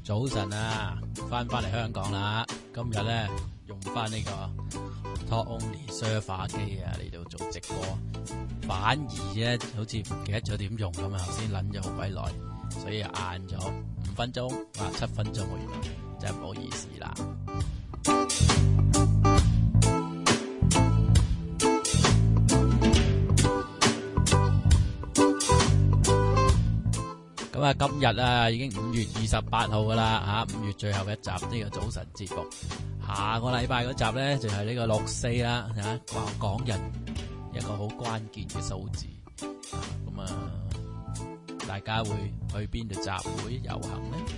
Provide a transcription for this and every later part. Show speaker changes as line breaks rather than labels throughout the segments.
早晨啊，翻嚟香港啦。今日咧用翻呢個 Talk Only Server 機啊嚟到做直播，反而咧好似唔記得咗點用咁啊！頭先諗咗好鬼耐，所以晏咗5分鐘，哇7分鐘喎，原來真係唔好意思啦。咁啊，今日啊已經5月28號噶啦嚇，5月最後一集呢個早晨節目。下個禮拜嗰集咧就係呢個64啦嚇，講港人一個好關鍵嘅數字。咁啊，大家會去邊度集會遊行咧？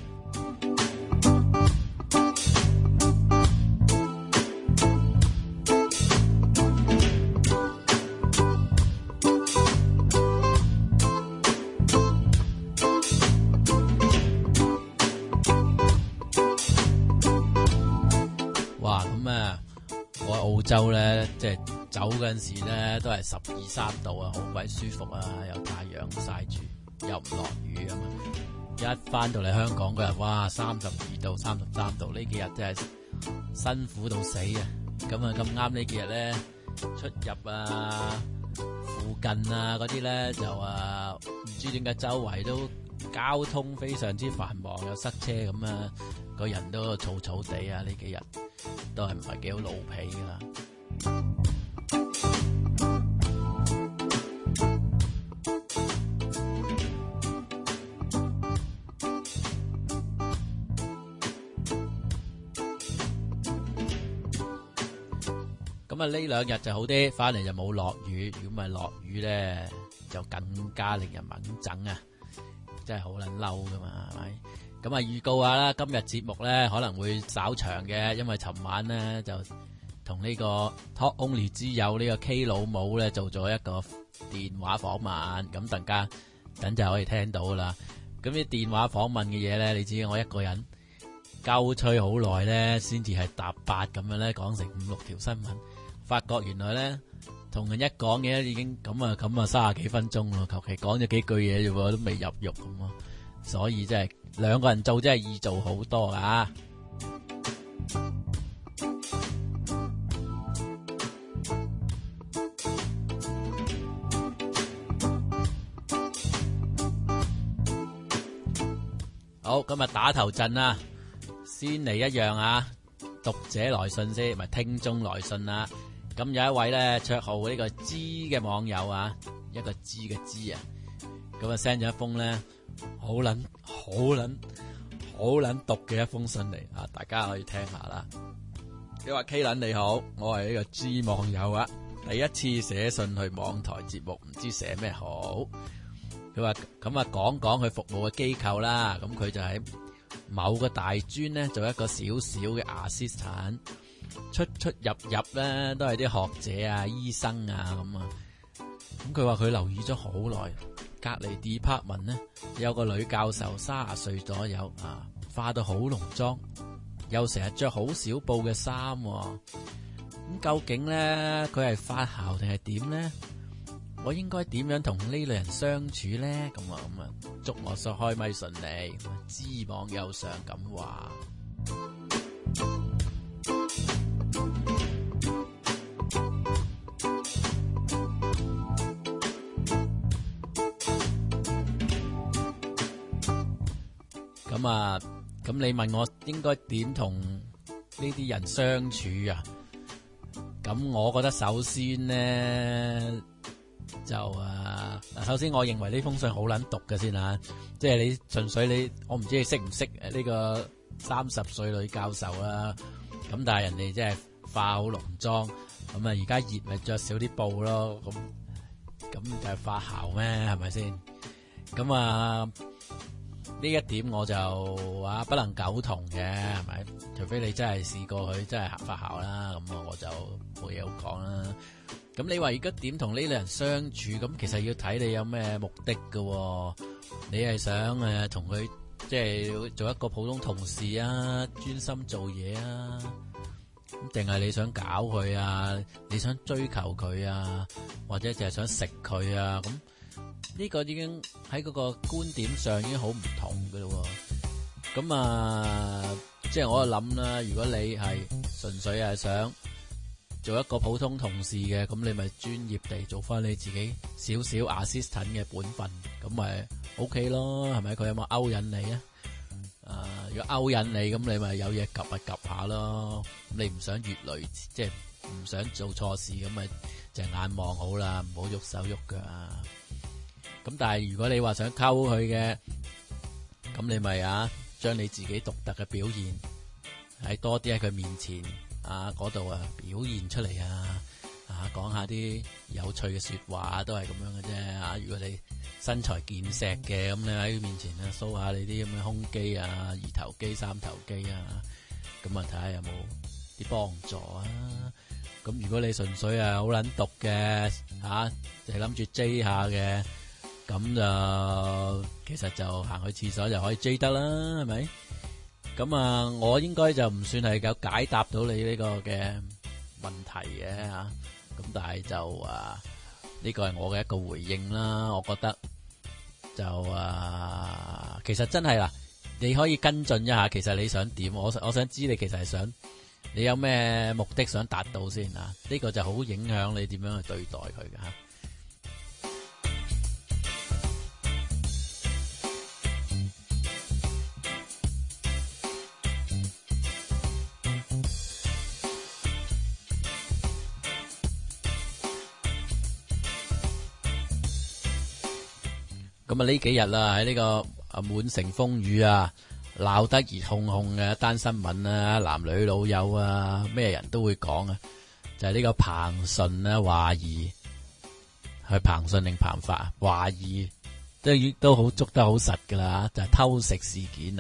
澳洲咧，即係走嗰陣時咧，都係12、13度啊，好鬼舒服啊，有太陽曬住，又唔落雨啊嘛。一翻到嚟香港嗰日，哇，32度、33度，呢幾日真係辛苦到死啊！咁啊，咁啱呢幾日咧，出入啊、附近啊嗰啲咧就唔知點解周圍都交通非常之繁忙，又塞車咁啊，個人都燥燥地啊，呢幾日。都係唔係幾好老皮噶啦。咁啊呢兩日就好啲，翻嚟就冇落雨。如果唔係落雨咧，就更加令人猛憎啊！真係好撚嬲噶嘛，係咪？咁啊，預告下啦，今日節目咧可能會稍長嘅，因為尋晚咧就同呢個 Talk Only 之友呢個 K 老母咧做咗一個電話訪問，咁大家等就可以聽到啦。咁啲電話訪問嘅嘢咧，你知我一個人鳩吹好耐咧，先至係搭八咁樣咧講成5、6條新聞，發覺原來咧同人一講嘢已經咁啊30幾分鐘咯，求其講咗幾句嘢啫喎，都未入肉咁咯。所以真係兩個人做真係易做好多啊！好，今日打頭陣啦，先嚟一樣啊，讀者來信先，唔係聽眾來信啦。咁有一位咧綽號呢個知嘅網友啊，一個知嘅知啊，咁啊 send 咗一封咧。好撚毒嘅一封信嚟啊！大家可以聽下啦。你話 K 撚你好，我係呢個 G 網友啊，第一次寫信去網台節目，唔知寫咩好。佢話咁啊，講講佢服務嘅機構啦。咁佢就喺某個大專咧做一個小小嘅 assistant， 出入咧都係啲學者啊、醫生啊咁啊。咁佢話佢留意咗好耐。隔離 department 呢，有個女教授30歲左右啊，化到好濃妝，又成日着好少布嘅衫。咁究竟咧佢係發姣定係點咧？我應該點樣同呢類人相處咧？咁啊，祝我開咪順利。知網友上咁話。咁你問我應該點同呢啲人相處啊？咁我覺得首先咧就首先我認為呢封信好撚毒嘅先啊，即係你純粹我唔知你識唔識呢個30歲女教授啊？咁但係人哋即係化好濃妝，咁啊而家熱咪着少啲布咯，咁就係發姣咩？係咪先？咁呢一點我就不能苟同嘅，係咪？除非你真係試過佢真係發姣啦，咁我就冇嘢好講啦。咁你話而家點同呢類人相處？咁其實要睇你有咩目的㗎。你係想同佢即係做一個普通同事啊，專心做嘢啊，定係你想搞佢啊？你想追求佢啊？或者淨係想食佢啊？咁呢個已經喺嗰個觀點上已經好唔同㗎咯。 咁即係我諗啦，如果你係純粹係想做一個普通同事嘅，咁你咪專業地做翻你自己少少 assistant 嘅本分，咁咪 OK 咯，係咪？佢有冇勾引你啊？如果勾引你，咁你咪有嘢及咪及下咯。咁你唔想越雷，即係唔想做錯事，咁咪隻眼望好啦，唔好喐手喐腳啊。咁但係如果你話想溝佢嘅，咁你咪將你自己獨特嘅表現喺多啲喺佢面前嗰度表現出嚟講下啲有趣嘅說話都係咁樣嘅啫。如果你身材健碩嘅，咁你喺佢面前show下你啲咁嘅胸肌二頭肌三頭肌咁睇下有冇啲幫助啊。咁如果你純粹好撚毒嘅就係諗住追下嘅，咁就其實就行去廁所就可以追得啦，係咪？咁我應該就唔算係有解答到你呢個嘅問題嘅咁但係就呢個係我嘅一個回應啦。我覺得就其實真係啦，你可以跟進一下，其實你想點？我想知你其實係想你有咩目的想達到先呢個就好影響你點樣去對待佢嘅咁呢幾日啦，喺呢個滿城風雨鬧得熱烘烘嘅一單新聞男女老友咩人都會講就係呢個彭順懷疑係彭順定彭發懷疑都好捉得好實噶啦，就係偷食事件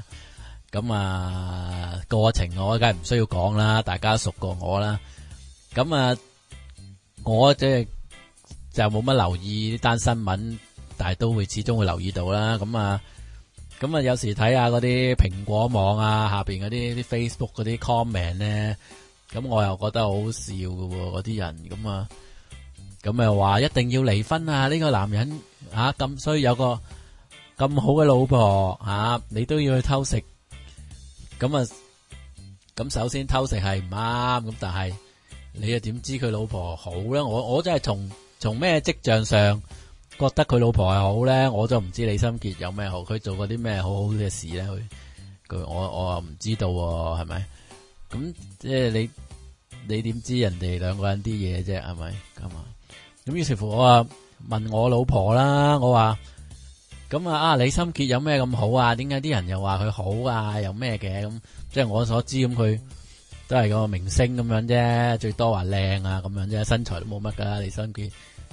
咁過程我梗係唔需要講啦，大家熟過我啦。咁我即係就冇乜留意呢單新聞，但係都會始終會留意到啦。咁有時睇下嗰啲蘋果網下邊嗰啲 Facebook 嗰啲 comment 咧，咁我又覺得好好笑㗎喎，嗰啲人咁又話一定要離婚呢個男人咁所以有個咁好嘅老婆你都要去偷食，咁首先偷食係唔啱，咁但係你又點知佢老婆好咧？我真係從咩跡象上覺得佢老婆係好咧？我就唔知李心潔有咩好，佢做過啲咩好好嘅事咧？我又唔知道喎，係咪？咁即係你點知人哋兩個人啲嘢啫？係咪咁於是乎我問我老婆啦，我話咁李心潔有咩咁好點解啲人又話佢好有咩嘅？咁即係我所知，咁佢都係個明星咁樣啫，最多話靚咁樣啫，身材都冇乜噶李心潔。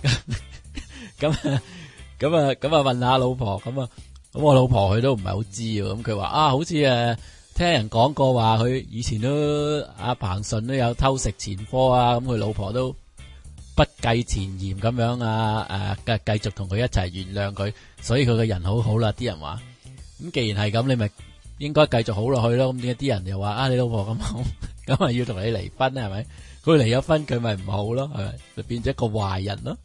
咁問下老婆，咁我老婆佢都唔係好知，咁佢話好似聽人講過話佢以前都彭順都有偷食前科咁佢老婆都不計前嫌咁樣繼續同佢一齊原諒佢，所以佢個人好好啦。啲人話咁既然係咁，你咪應該繼續好落去咯。咁點解啲人又話你老婆咁好，咁咪要同你離婚係咪？佢離咗婚佢咪唔好咯，係咪？就變咗一個壞人咯。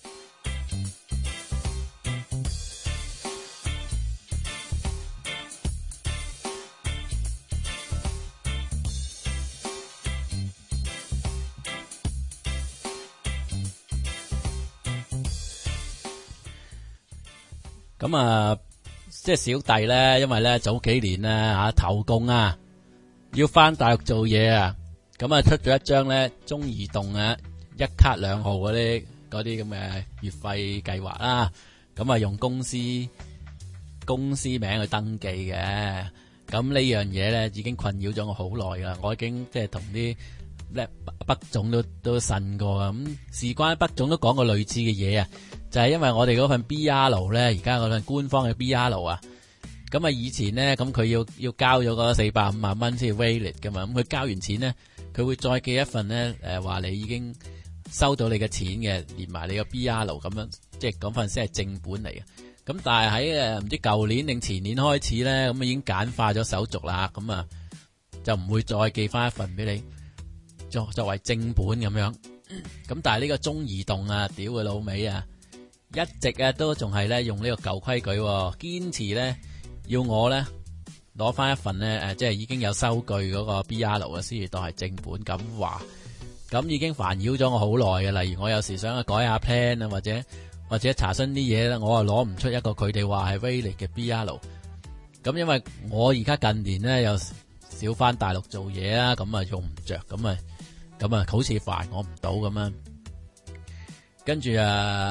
咁即係小弟咧，因為咧早幾年咧投共要翻大陸做嘢咁出咗一張咧中移動一卡兩號嗰啲咁嘅月費計劃啦，咁用公司名去登記嘅。咁呢樣嘢咧已經困擾咗我好耐噶啦，我已經即係同啲北總都呻過咁，事關北總都講過類似嘅嘢就係因為我哋嗰份 BR 咧，而家嗰份官方嘅 BR 咁以前咧咁佢要交咗嗰450萬蚊先 valid 噶嘛，咁佢交完錢咧，佢會再寄一份咧話你已經收到你嘅錢嘅，連埋你個 BR 咁樣，即係嗰份先係正本嚟嘅。咁但係喺唔知舊年定前年開始咧，咁已經簡化咗手續啦，咁就唔會再寄翻一份俾你作為正本咁樣。咁但係呢個中移動屌佢老味一直都仲係咧用呢個舊規矩，堅持咧要我咧攞翻一份咧即係已經有收據嗰個 BR 嘅先至當係正本咁話，咁已經煩擾咗我好耐嘅。例如我有時想改下 plan 啊，或者查詢啲嘢咧，我啊攞唔出一個佢哋話係 valid 嘅 BR。咁因為我而家近年咧又少翻大陸做嘢啦，咁啊用唔着，咁啊好似煩我唔到咁樣。跟住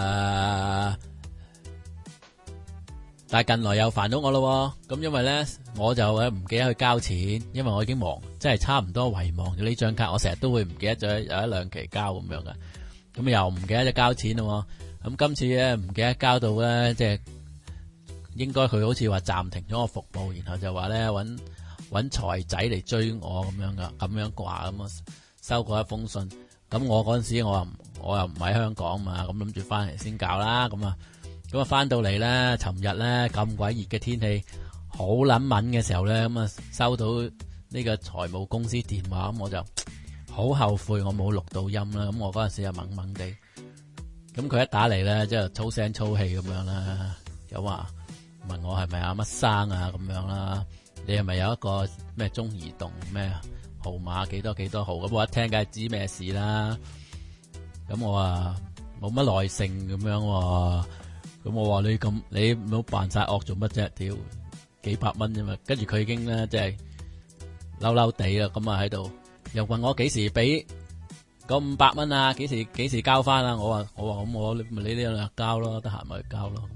但係近來又煩到我咯，咁因為咧我就唔記得去交錢，因為我已經忙，即係差唔多遺忘咗呢張卡，我成日都會唔記得咗有一兩期交咁樣噶，咁又唔記得咗交錢咯。咁今次咧唔記得交到咧，即係應該佢好似話暫停咗我服務，然後就話咧搵財仔嚟追我咁樣噶，咁樣掛咁啊，收過一封信。咁我嗰陣時我又唔喺香港嘛，咁諗住翻嚟先搞啦，咁啊翻到嚟咧，尋日咧咁鬼熱嘅天氣，好撚悶嘅時候咧，咁啊收到呢個財務公司電話，咁我就好後悔我冇錄到音啦。咁我嗰陣時又懵懵地，咁佢一打嚟咧，即係粗聲粗氣咁樣啦，又話問我係咪乜生啊咁樣啦，你係咪有一個咩中移動咩號碼幾多幾多號？咁我一聽梗係知咩事啦。咁我話冇乜耐性咁樣喎。咁我話你冇扮晒惡做乜啫？屌幾百蚊啫嘛！跟住佢已經咧即係嬲嬲地啦，咁啊喺度又問我幾時俾嗰500蚊啊？幾時交翻啊？我話咁我咪你呢兩日交咯，得閒咪去交咯。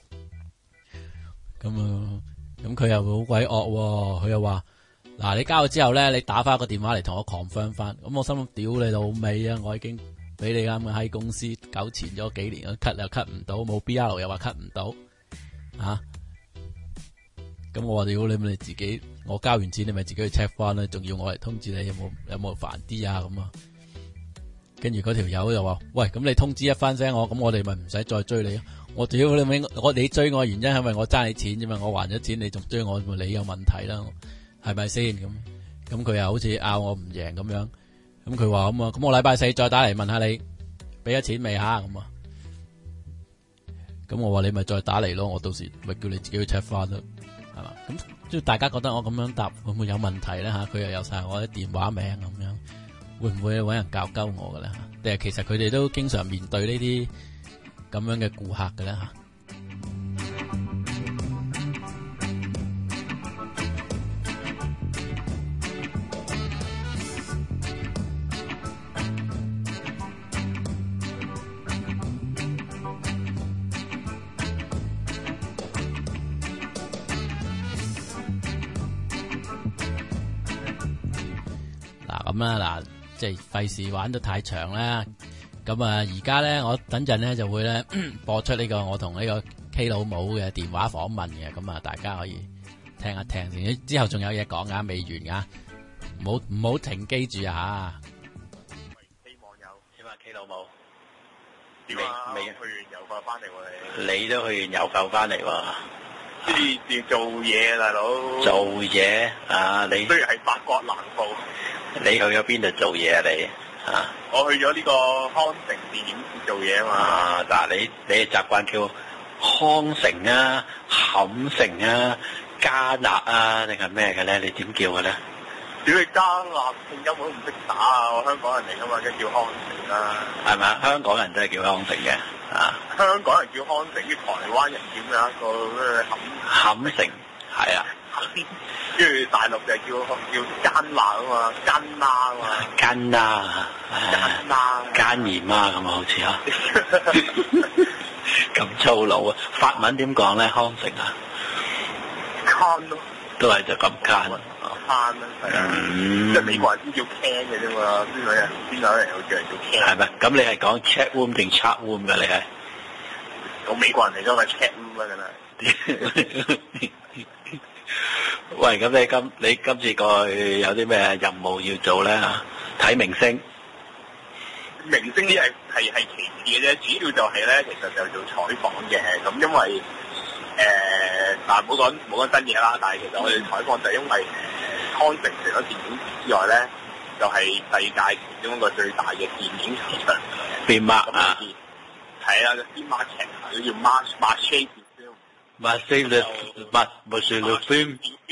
咁佢又好鬼惡，佢又話嗱，你交咗之後咧，你打翻個電話嚟同我 confirm 翻。咁我心諗屌你老味啊！我已經俾你啱嘅喺公司糾纏咗幾年，cut 又 cut 唔到，冇 BR 又話 cut 唔到，咁我話屌你咪你自己，我交完錢你咪自己去 check 翻啦，仲要我嚟通知你有冇煩啲啊咁啊？跟住嗰條友又話喂，咁你通知一番聲我，咁我哋咪唔使再追你。我屌你咪你追我原因係咪我爭你錢啫嘛？我還咗錢你仲追我，你有問題啦，係咪先？咁佢又好似拗我唔贏咁樣。咁佢話咁啊，咁我禮拜4再打嚟問下你俾咗錢未吓咁啊？咁我話你咪再打嚟咯，我到時咪叫你自己去 check 翻咯，係嘛？咁即係大家覺得我咁樣答會唔會有問題咧吓？佢又有晒我啲電話名咁樣，會唔會搵人教鳩我嘅咧吓？定係其實佢哋都經常面對呢啲咁樣嘅顧客嘅咧吓？咁啦，嗱，即係費事玩得太長啦。咁啊，而家咧，我等陣咧就會咧播出呢個我同呢個 K 老母嘅電話訪問嘅。咁啊，大家可以聽一聽先。之後仲有嘢講啊，未完噶，唔好停機住啊！
希望有點啊 K 老母，
點啊？
未
去完遊埠翻嚟喎
你都去完遊埠翻嚟喎？
跟住做嘢啊，大佬。
做嘢啊，你
雖然係法國南部。
你去咗邊度做嘢啊？你啊？
我去咗呢個康城電影節做嘢啊嘛。
啊，但係你習慣叫康城啊、冚城啊、加納啊，定係咩嘅咧？你點叫嘅咧？
屌你加納拼音我都唔識打啊！我香港人嚟噶嘛，梗係叫康城啦。
係咪啊？香港人都係叫康城嘅啊。
香港人叫康城，啲台灣人叫咩一個咩
冚城係啊。
跟住大陸就叫奸辣啊嘛，奸啦啊嘛，
奸啦，
奸啦，
奸姨媽咁啊，好似啊，咁粗魯啊！法文點講咧？康城啊，
奸咯，
都係就咁奸，
奸啦，係啊，即係美國人先叫 can 嘅啫嘛，邊有人有人叫人叫 can？
係咪？咁你係講 chat room 定 chat room 㗎？你係
我美國人嚟㗎嘛 ，chat room 啊，梗係。
喂，咁你今次過去有啲咩任務要做咧？睇明星，
明星呢係其次嘅啫，主要就係咧，其實就做採訪嘅。咁因為嗱，唔好講真嘢啦，但係其實我哋採訪就係因為康城除咗電影節之外咧，就係世界其中一個最大嘅電影場。
邊 mark 啊？
係啊，邊 mark 場佢叫 marché。
Marché le film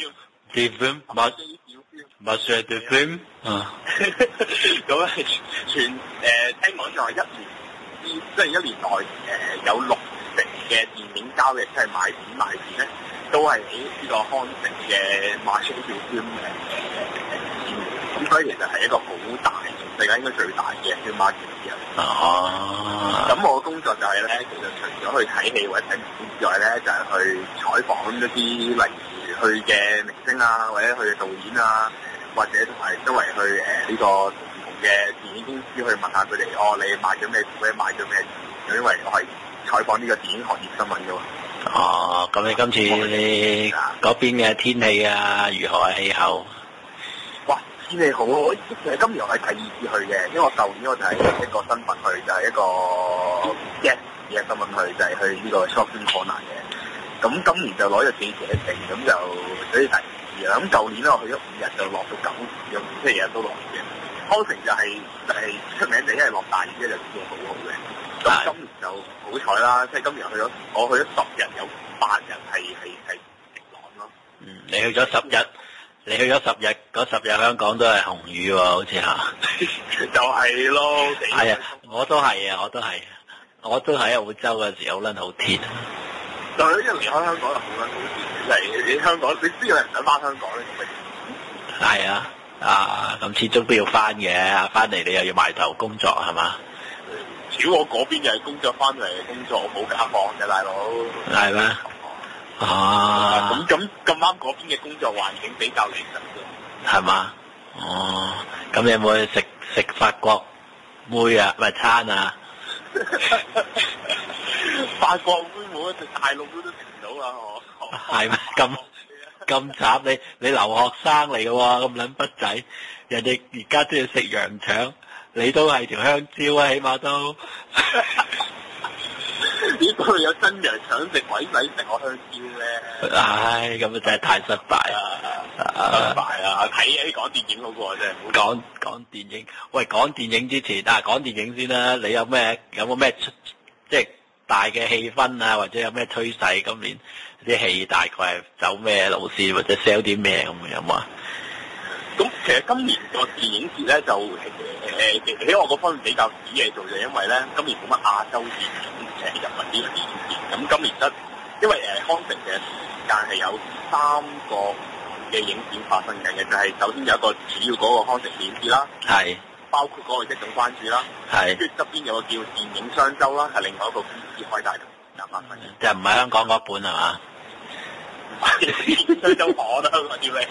啲 film 乜嘢啲 film 啊？
咁係聽講就係一年內有60%嘅電影交易即係賣錢咧，都係喺呢個康城嘅 Marché du Film 咁所以其實係一個好大嘅世界應該最大嘅 film market 之一。咁我嘅工作就係咧，其實除咗去睇戲或者睇電影之外咧，就係去採訪一啲例如去嘅明星啊，或者去嘅導演啊，或者同埋周圍去呢個唔同嘅電影公司去問下佢哋，你買咗咩股，買咗咩？因為我係採訪呢個電影行業新聞嘅喎。
咁你今次你嗰邊嘅天氣啊，如何係氣候？
哇！天氣好，今年我係第2次去嘅，因為我舊年我就係一個身份去，就係一個 guest 嘅身份去，就係去呢個 shopping corner 嘅。咁今年就攞咗記者證，咁就所以第2次啦。咁舊年咧我去咗5日就落到9次，咁即係日日都落嘅。康城就係出名就因為落大雨咧就天氣好好嘅。咁今年就好彩啦，即係今年我去咗10日，有8日係晴朗咯。
你去咗10日。你去咗10日，嗰10日香港都係紅雨喎，好似嚇。
就係咯。
係啊，我都係喺澳洲嘅時候好撚好天。
就係因為離開香港就好撚好天，就係你香港，你知有人想翻香港咧，咁
係啊，咁始終都要翻嘅，翻嚟你又要埋頭工作係嘛？
如果我嗰邊又係工作，翻嚟工作，我冇假放嘅大佬。
係咩？
咁啱嗰邊嘅工作環境比較理想嘅，
係嘛？咁有冇去食法國妹啊？唔係餐啊？
法國妹冇得食，大陸妹都食唔到啊！
係咩？咁慘，你留學生嚟嘅喎，咁撚筆仔，人哋而家都要食羊腸，你都係條香蕉啊，起碼都。
呢度有真羊腸食，鬼仔食我香蕉咧！
唉，咁啊真係太失敗啦！
失敗啊！睇講電影好過真係。
講電影，喂，講電影之前，講電影先啦。你有冇咩即係大嘅氣氛啊，或者有咩趨勢？今年啲戲大概係走咩路線，或者 sell 啲咩咁有冇啊？
咁其實今年個電影節咧就喺我嗰方面比較少嘢做，就因為咧今年冇乜亞洲電影入圍呢個電影節。咁今年因為康城嘅時間係有3個嘅影展發生緊嘅，就係首先有一個主要嗰個康城電影節啦，係包括嗰個一種關注啦，係跟住側邊有個叫電影雙週啦，係另外一個公司開大嘅發生嘅，
即係唔係香港嗰本係嘛？
雙週我都香港啲咩？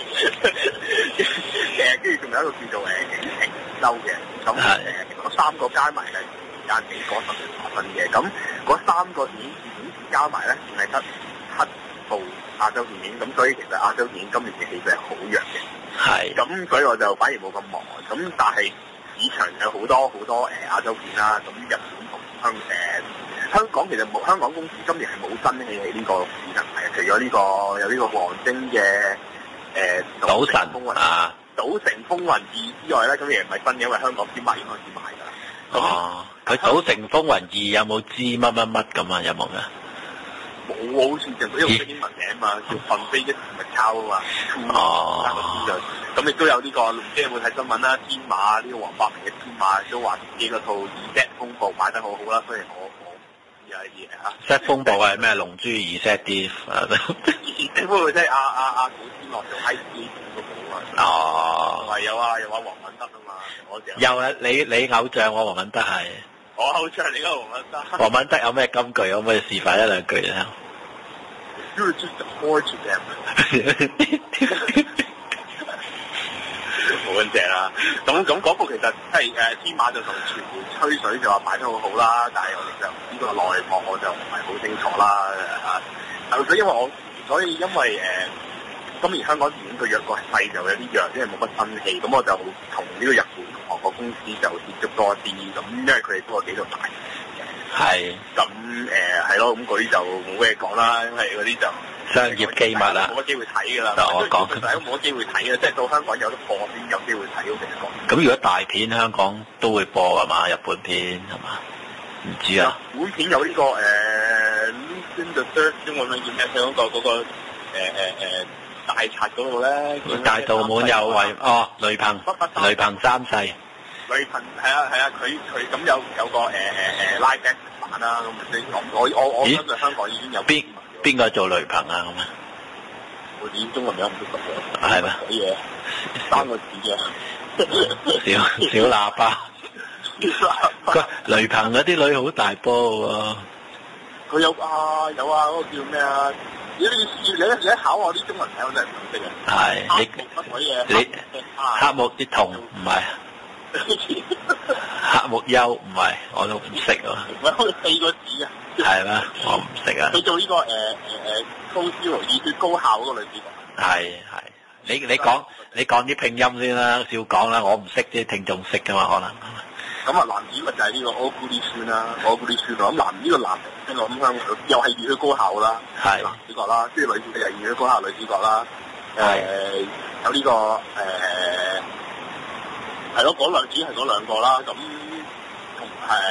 跟住仲有一個叫做影週嘅，咁嗰3個加埋咧時間幾個10年發生嘅，咁嗰3個電影節加埋咧，淨係得7部亞洲電影，咁所以其實亞洲電影今年嘅氣勢係好弱嘅。係。咁所以我就反而冇咁忙，咁但係市場有好多亞洲片啦，咁日本同香港其實香港公司今年係冇新戲喺呢個市場係，除咗有呢個王晶嘅賭神風雲啊，賭城風雲2之外咧，咁亦唔係新嘅，因為香港先賣已經開始賣㗎啦。
佢賭城風雲2有冇知乜咁啊？有冇㗎？
冇，好似就因為英文名啊嘛，叫瞓飛一咪抄啊嘛。大家知道。咁亦都有呢個，唔知有冇睇新聞啦？天馬呢個黃百鳴嘅天馬都話自己嗰套《Z 風暴》賣得好好啦，雖然我有啲嘢嚇。
Z 風暴係咩？龍珠2 啲
Z 風暴即係阿古天樂做 IC 嗰個啊。係有啊，黃敏德啊嘛，
有啊，你偶像我黃敏德係。
我偶像你個黃敏德。
黃敏德有咩金句？可唔可以示範1、2句咧
？You're just a whore to them 好撚正啦！咁嗰部其實係天馬就同傳媒吹水就話擺得好好啦，但係我哋就呢個內幕我就唔係好清楚啦所以因為今年香港電影個約個勢就有啲弱，因為冇乜新戲，咁我就同呢個日本同韓國公司就接觸多啲，咁因為佢哋都有幾套大嘅。係。咁係咯，咁嗰啲就冇咩講啦，因為嗰啲就
商業機密啦，
冇乜機會睇㗎啦。
我講
其實都冇乜機會睇嘅，即係到香港有得播先有機會睇嗰個。
咁如果大片香港都會播係嘛？日本片係嘛？唔知啊。
日本片有呢個Listen the Third 中文名叫咩？佢嗰個大賊嗰度咧，
大道滿有為雷鵬三世，
雷鵬係啊，佢咁有個拉 back 版啦，咁我相信香港已經有
邊個做雷鵬啊咁啊？
我點中文名唔識讀嘅，
係咩？
鬼嘢3個字嘅
小喇叭。雷鵬嗰啲女好大波喎。
佢有嗰個叫咩啊？你一考我啲中文名我真係唔識嘅。
係
乜鬼嘢？
黑木啲瞳唔係，黑木優唔係，我都唔識啊。
唔係4個字啊。
係咩？我唔識啊。
佢做呢個高燒熱血高校嗰個女主角。係。
你講啲拼音先啦，少講啦，我唔識啲聽眾識噶嘛可能。
咁啊，男主咪就係呢個我估啲孫啦，我估啲孫咯。咁呢個男明星我諗香港又係熱血高校啦，
係
男主角啦，即係女主角又係熱血高校女主角啦。有呢個係咯，嗰兩主係嗰兩個啦。咁同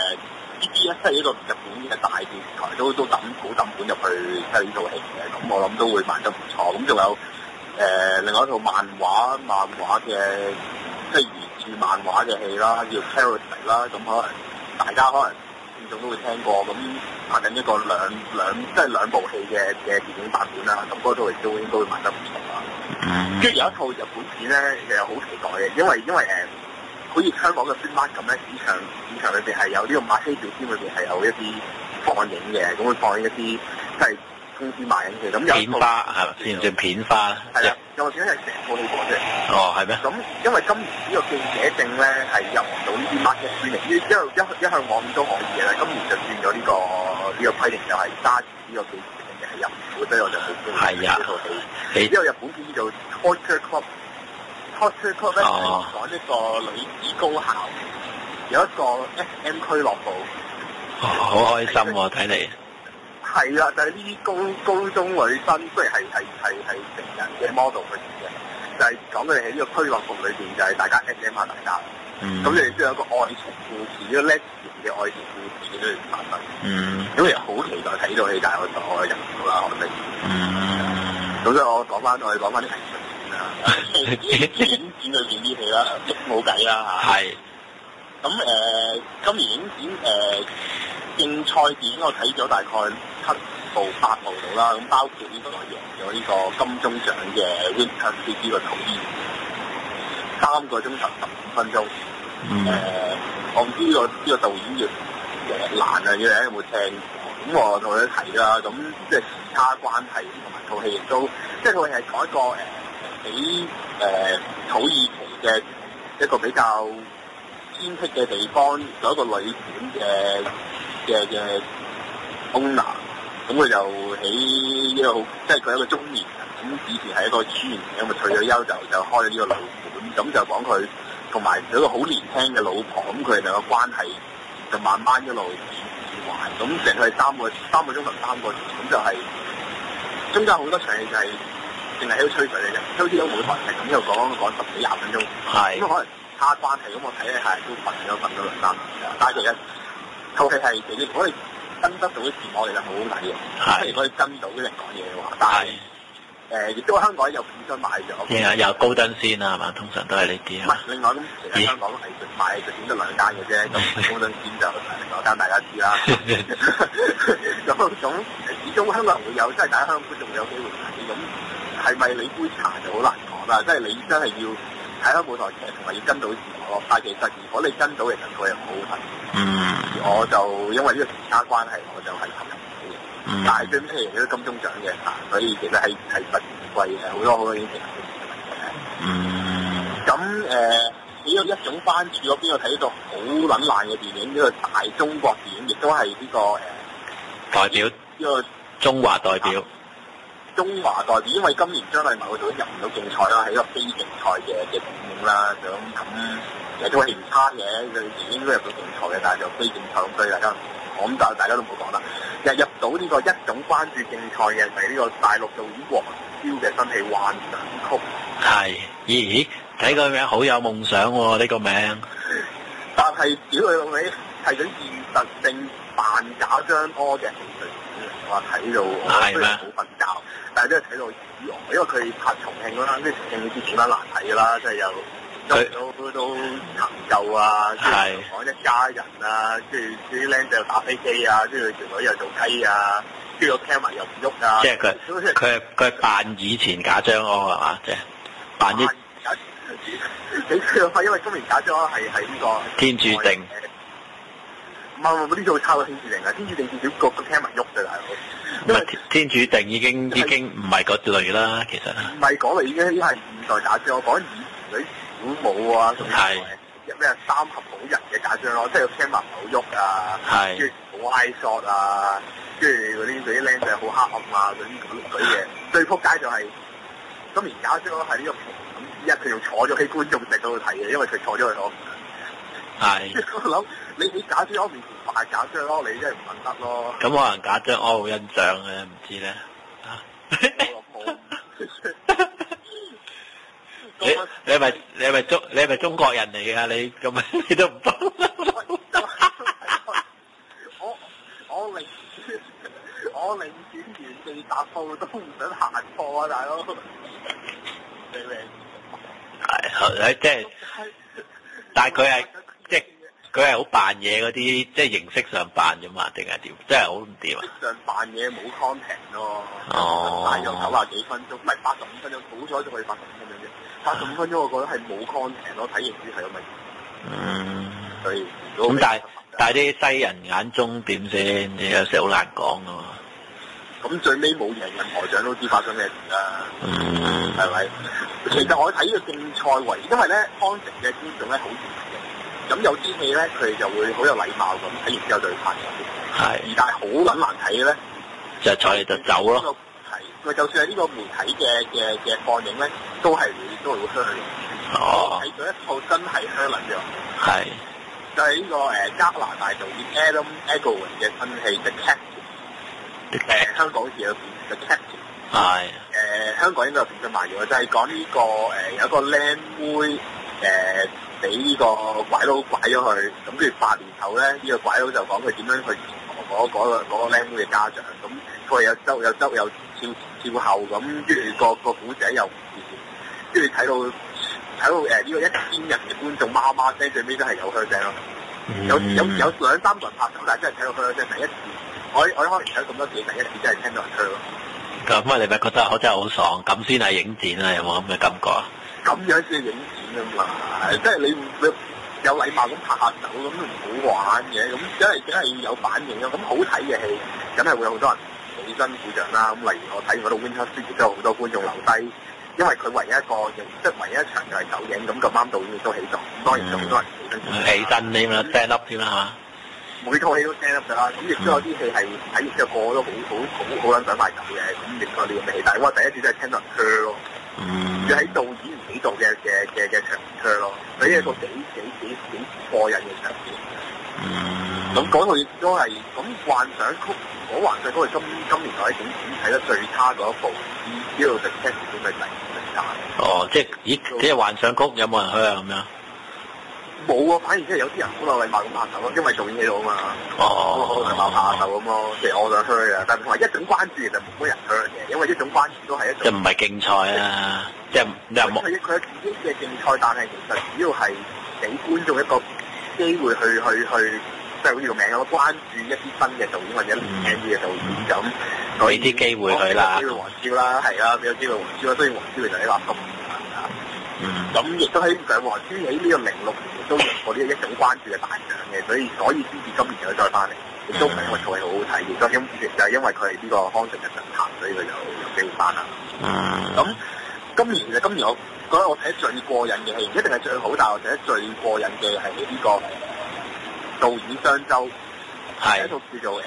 BBS 係一個日本嘅大電視台，都抌本入去睇呢套戲嘅。咁我諗都會賣得唔錯。咁仲有另外一套漫畫嘅即係原著漫畫嘅戲啦，叫 Parasite 啦。咁可能大家聽眾都會聽過。咁拍緊一個兩部戲嘅電影版本啦。咁嗰套亦都應該會賣得唔錯啦。跟住有一套日本片咧，其實好期待嘅，因為好似香港嘅 Cinema 咁咧，市場裏邊係有呢個馬戲表演裏邊係有一啲放映嘅，咁會放映一啲即係公司賣緊嘅。咁有
片花係咪？算唔算片花？
係啦，有片係成套戲過啫。
哦，係咩？
咁因為今年呢個記者證咧係入唔到呢啲 market screening，一向往都可以嘅啦。今年就轉咗呢個規定，就係揸住呢個記者證嘅係入唔到，所以我就好驚呢套戲。因為日本片叫做 Torture Club。Torture Club 咧係講一個女子高校，有一個 SM 俱樂部。
好開心喎！睇嚟
係啦，就係呢啲高中女生，雖然係成人嘅 model 去嘅，就係講佢哋喺呢個俱樂部裏邊，就係大家 SM 下大家。咁你哋都有一個愛情故事，呢個 lesbian 嘅愛情故事喺度發生。咁其實好期待睇呢套戲，但係我入唔到啦，可惜。咁所以我哋講翻啲藝術片啦，影展裏邊啲戲啦，冇計啦嚇。係。咁今年影展競賽電影我睇咗大概7部8部到啦，咁包括呢個贏咗呢個金鐘獎嘅 Winter City 個土耳其3個鐘頭15分鐘。我唔知呢個導演叫蘭啊，你哋有冇聽過？咁我同佢睇啦，咁即係時差關係同埋套戲亦都，即係套戲係講一個喺土耳其嘅一個比較偏僻嘅地方，有一個旅館嘅 owner， 咁佢就喺一個好，即係佢係一個中年人，咁以前係一個專員，咁啊退咗休就開咗呢個旅館，咁就講佢同埋有一個好年輕嘅老婆，咁佢哋兩個關係就慢慢一路變壞，咁成佢係3個鐘頭3個字，咁就係中間好多場戲就係淨係喺度吹水嘅啫，好似有舞台劇咁，又講10幾20分鐘，咁可能差關係，咁我睇咧係都瞓咗2-3次，但係其實套戲係其實如果你跟得到啲字幕，其實好好睇嘅。如果你跟到啲人講嘢嘅話，但係亦都香港有片商買咗。
有高登先啊，係嘛？通常都係呢啲。唔係，
另外咁其實香港藝術賣藝術片得2間嘅啫，咁高登先就另外間大家知啦。咁始終香港人會有，即係大家香港觀眾會有機會睇。咁係咪你杯茶就好難講啦？即係你真係要睇下舞台劇，同埋要跟到字幕咯。但係其實如果你跟到，其實佢係好好睇。我就因為呢個時差關係，我就係投入唔到嘅。但係最尾贏咗金鐘獎嘅，所以其實係實貴嘅，好多已經成咁呢個一種番薯嗰邊，我睇到好撚爛嘅電影，呢個大中國電影，亦都係呢個
代表
呢個
中華代表。
中華代表，因為今年張藝謀嗰度入唔到競賽啦，係一個非競賽嘅電影啦。咁其實都係唔差嘅，佢電影都入到競賽嘅，但係就非競賽，所以大家都唔好講啦。入到呢個一種關注競賽嘅就係呢個大陸導演黃霑嘅新戲《幻想曲》。係，
咦？睇個名好有夢想喎，呢個名。
但係屌佢老味，係緊現實性扮假張柯嘅戲劇，我睇到我雖然冇瞓覺，但係都係睇到如何，因為佢拍重慶啦，跟住重慶你知點樣難睇㗎啦，即係又都求救啊，跟住講一家人啊，跟住啲僆仔又打飛機啊，跟住條女又做雞啊，跟住個 camera 又唔喐啊。
即係佢係扮以前賈樟柯係嘛？即係扮啲。
你知因為今年賈樟柯係呢個
天注定。
唔係呢套抄過天注定啊！天注定至少個 camera 喐嘅大佬。
唔係天注定已經唔係嗰類啦，其實。唔
係講嚟已經係現代賈樟柯，講以前嗰啲古武啊，同埋咩三合好人嘅賈樟柯，即係個 camera 唔好喐啊，跟住好 high shot 啊，跟住嗰啲僆仔好黑暗啊，嗰啲嘢。最撲街就係今年賈樟柯喺呢個咁，一佢仲坐咗喺觀眾席嗰度睇嘅，因為佢坐咗喺度。係。我諗你喺賈樟柯面前扮賈樟柯，你真係唔問得咯。
咁可能賈樟柯好欣賞嘅，唔知咧。你係咪中國人嚟㗎？你咁你都唔幫。
我寧願原地踏步都唔想行錯啊，大佬！明唔明？
係即係，但係佢係即係佢係好扮嘢嗰啲，即係形式上扮啫嘛，定係點？真係好唔掂啊！
形式上扮嘢冇 content 咯。
哦。
大約90幾分鐘，唔係85分鐘，好彩仲可以85分鐘啫。85分鐘我覺得係冇 content 咯，睇形式係咁咪。所以
咁但係啲西人眼中點先？你有時好難講㗎嘛。
咁最尾冇贏任何獎都知發生咩事啦。係咪？其實我睇呢個競賽為，因為咧康城嘅觀眾咧好熱嘅，咁有啲戲咧佢哋就會好有禮貌咁睇完之後就去拍手。係。但係好撚難睇嘅咧，
就坐你就走咯。
係，就算係呢個媒體嘅放映咧，都係會 hurt 嘅。我睇咗一套真係 hurt 撚咗。係。就係呢個加拿大導演 Adam Egoin 嘅新戲《The Captain》。香港好似有片《The Captain》。係。香港應該有片出賣嘅，就係講呢個有一個靚妹俾呢個拐佬拐咗去，咁跟住8年後咧，呢個拐佬就講佢點樣去嗰個靚妹嘅家長，咁佢又跳後咁，跟住個古仔又唔掂，跟住睇到呢個1000人嘅觀眾媽媽聲，最尾都係有噓聲咯。有2-3個人拍手，但係真係睇到噓聲。第一次，我可能睇咗咁多次，第一次真係聽到人噓咯。咁
啊，你咪覺得我真係好爽，咁先係影展啊？有冇咁嘅感覺啊？
咁樣先係影展啊嘛，即係你有禮貌咁拍下手咁唔好玩嘅，咁梗係要有反應咯。咁好睇嘅戲，梗係會有好多人起身鼓掌啦。咁例如我睇完嗰套 Winter City 都有好多觀眾留低，因為佢唯一一場就係首映，咁咁啱導演亦都起咗，當然有好多人起身添啦，stand up 添啦嚇。每套戲都 stand up 㗎啦，咁亦都有啲戲係睇完之後個個都好撚想買走嘅，咁亦都有呢個戲。但係我第一次真係聽到人 hurt 咯，要喺導演唔起度嘅場 hurt 咯，所以一個幾過癮嘅場面。咁講到亦都係咁幻想曲，我幻想曲係今年我喺影展睇得最差嗰一部，呢度食 test 都係第差。哦，
即係幻想曲有冇人去啊？咁樣？
冇啊，反而即係有啲人好有禮貌咁拍手咯，因為導演喺度啊嘛。好禮貌拍下手咁咯，即係我想去啊，但係同埋一種關注其實冇乜人去嘅，因為一種關注都係一種。即係唔係競賽啊？即係佢係自己嘅競賽，但係其實主要係俾觀眾一個機會去，即係好似個名咁，關注一啲新嘅導演或者年輕啲嘅導演咁。俾啲機會佢啦。俾機會黃超啦，係啊，俾個機會黃超啦，雖然黃超其實喺垃圾。咁亦都喺上黃超喺呢個06年都贏過呢一種關注嘅大獎嘅，所以先至今年又再翻嚟，亦都唔係因為套戲好好睇，亦都就係因為佢係呢個康城嘅神探，所以佢就有機會翻啦。咁今年我覺得我睇得最過癮嘅戲，唔一定係最好，但係我睇得最過癮嘅係呢個導演雙周，係一套叫做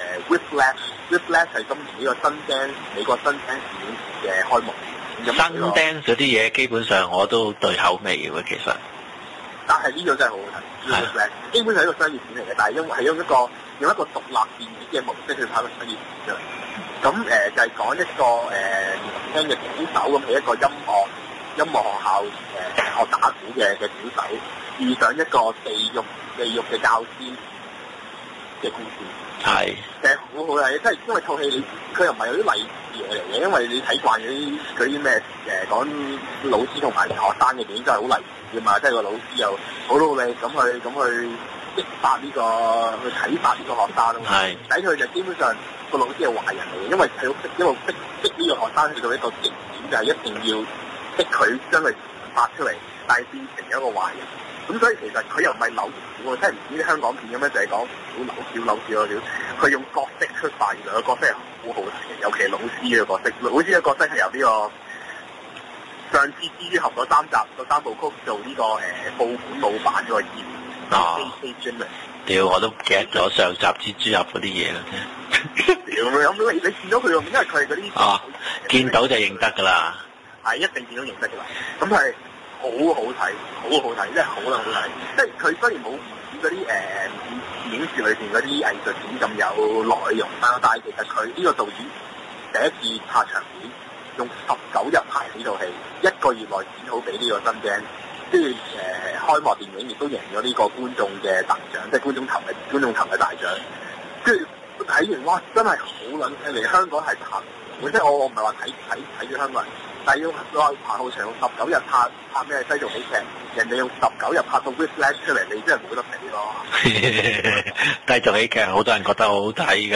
Whiplash 係今年呢個美國新釘電影嘅開幕。新釘嗰啲嘢基本上我都對口味嘅喎，其實。但係呢個真係好好睇，基本上係一個商業片嚟嘅，但係因為係用一個獨立電影嘅模式去拍個商業片出嚟。咁就係講一個年輕嘅鼓手咁，係一個音樂學校學打鼓嘅鼓手，遇上一個地獄嘅教師嘅故事。
係
好好睇，即係因為套戲佢又唔係有啲勵志嘢嚟嘅，因為你睇慣嗰啲咩講老師同埋學生嘅電影真係好勵志㗎嘛，即係個老師又好努力咁去激發呢個去啟發呢個學生咯。係睇佢就基本上個老師係壞人嚟嘅，因為佢一路逼呢個學生去到一個極點，就係一定要逼佢將佢發出嚟，但係變成一個壞人。咁所以其實佢又唔係扭橋喎，即係唔似啲香港片咁樣就係講好扭橋。佢用角色出發，原來個角色係好好睇嘅，尤其係老師嘅角色。老師嘅角色係由呢個上次蜘蛛俠嗰三部曲做呢個報館老闆嗰個演員。
屌，我都唔記得咗上集蜘蛛俠嗰啲嘢啦啫。
屌，咁你見到佢喎，因為佢係嗰啲
見到就認得㗎啦。
係一定見到認得㗎啦。咁係好好睇，真係好睇。即係佢雖然冇嗰啲影視裏邊嗰啲藝術片咁有內容啦，但係其實佢呢個導演第一次拍長片，用19日拍呢套戲，1個月內剪好俾呢個新鏡，跟住開幕電影亦都贏咗呢個觀眾嘅大獎，即係觀眾投嘅大獎。跟住睇完哇，真係好撚犀利！香港係拍，即係我唔係話睇住香港人。但係要拍好長，用19日拍咩西做喜劇，人哋用19日拍到 Whiplash 出嚟，你真係冇得比咯。
西做喜劇好多人覺得好好睇㗎。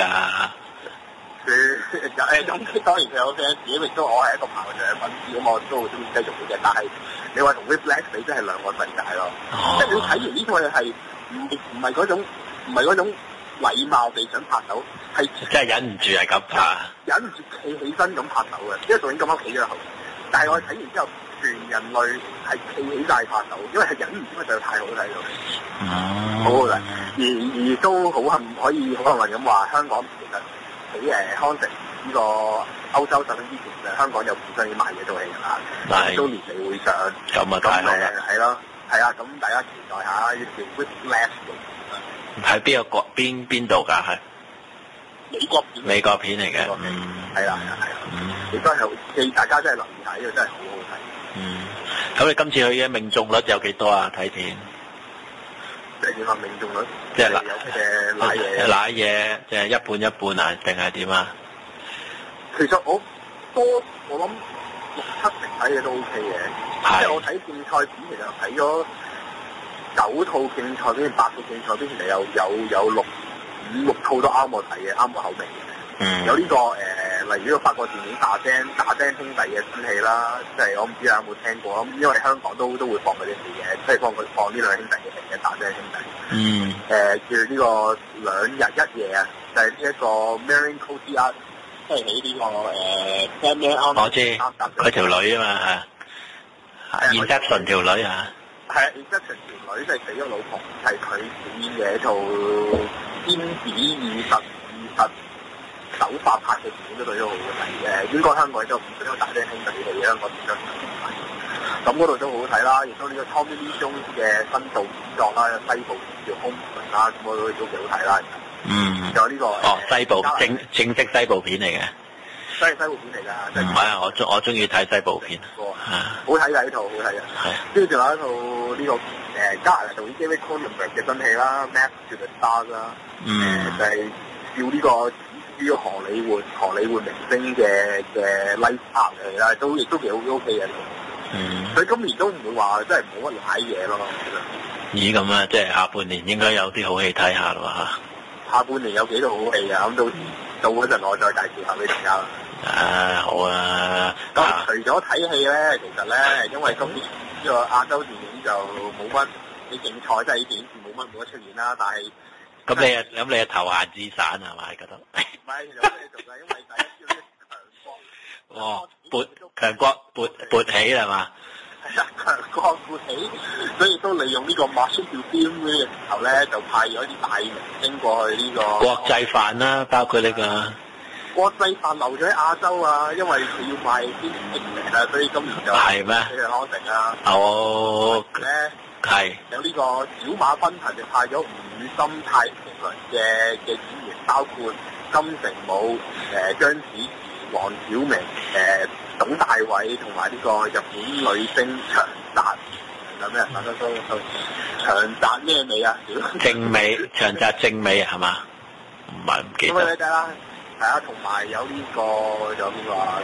咁當然佢有 fans，自己亦都我係一個炮仗粉絲，咁我都好中意西做喜劇。但係你話同 Whiplash 比，真係兩個世界咯。即係你睇完呢套嘢係唔係嗰種禮貌地想拍手，係
真係忍唔住係咁拍，
忍唔住企起身咁拍手嘅，因為導演咁啱企咗喺後面。但係我睇完之後，全人類係企起晒拍手，因為係忍唔住，因為實在太好睇咗。好好睇，而都好幸可以好幸運咁話，香港其實喺康城呢個歐洲上映之前，就香港有本身已經賣咗套戲㗎啦，都年尾會上。
咁啊，太好啦！
係咯，係啊，咁大家期待下呢條 Whiplash
喺邊度㗎？係美國片嚟嘅，
係啦，亦都係大家真係留意下，呢個真係好好睇。
咁你今次去嘅命中率有幾多啊？睇片
即係點啊？命中率
即係
瀨
嘢，即係一半一半啊？定係點啊？
其實我諗6-7成睇嘢都 OK 嘅，即係我睇競賽片其實睇咗9套競賽片，8套競賽片，其實有5-6套都啱我睇嘅，啱我口味嘅。有呢個例如呢個法國電影打釘兄弟嘅新戲啦，即係我唔知你有冇聽過咁，因為香港都會放嗰啲戲嘅，即係放呢兩兄弟嘅戲嘅打釘兄弟。叫呢個2日1夜啊，就係呢一個 Marion Cotillard，即係喺呢個
我知佢條女啊嘛嚇，Inception 條女啊。
係啊 Inception 條女即係死咗老婆，係佢演嘅一套堅子現實手法拍嘅電影，都好好睇嘅。應該香港都唔少打釘兄弟嘅香港電影咁嗰度都好好睇啦。亦都呢個 Tommy Lee Jones 嘅新導演作啦，西部叫 Homecoming 啦，咁嗰度都幾好睇啦。仲有呢個
西部正式西部片嚟嘅。
西部片嚟㗎。
唔係啊，我中意睇西部片。
好睇㗎呢套，好睇㗎。跟住仲有一套呢個加拿大導演 David Cronenberg 嘅新戲啦 ，Map to the Stars 啦。就係叫呢個指荷里活明星嘅 lifestyle 嘅戲啦，亦都幾好 OK 嘅。佢今年都唔會話真係冇乜瀨嘢咯。
咦咁啊，即係下半年應該有啲好戲睇下咯嚇。
下半年有幾套好戲啊？咁到嗰陣我再介紹下俾大家啦。
好啊。
咁除咗睇戲咧，其實咧，因為今年呢個亞洲電影就冇乜，你競賽即係電影冇乜出現啦。但係
咁你投閒置散係咪覺得？
唔係，有咩做㗎？因為大家知道
強國勃起係嘛？
係啊，強國勃起，所以都利用呢個 Marshall Film 呢個時候咧，就派咗啲大明星過去呢個
國際範啦，包括呢個
國際範留咗喺亞洲啊，因為佢要賣啲影評啊，所以今年就
係咩？
喺康城啊。
咧係
有呢個小馬奔騰就派咗吳宇森、泰迪倫嘅演員，包括金城武、張子怡、黃曉明、董大偉同埋呢個日本女星長澤，有咩？長澤咩美啊？
正美，長澤正美係嘛？ 唔係唔記
咁
得。
你睇啦，係啊，同埋有呢個有邊個啊？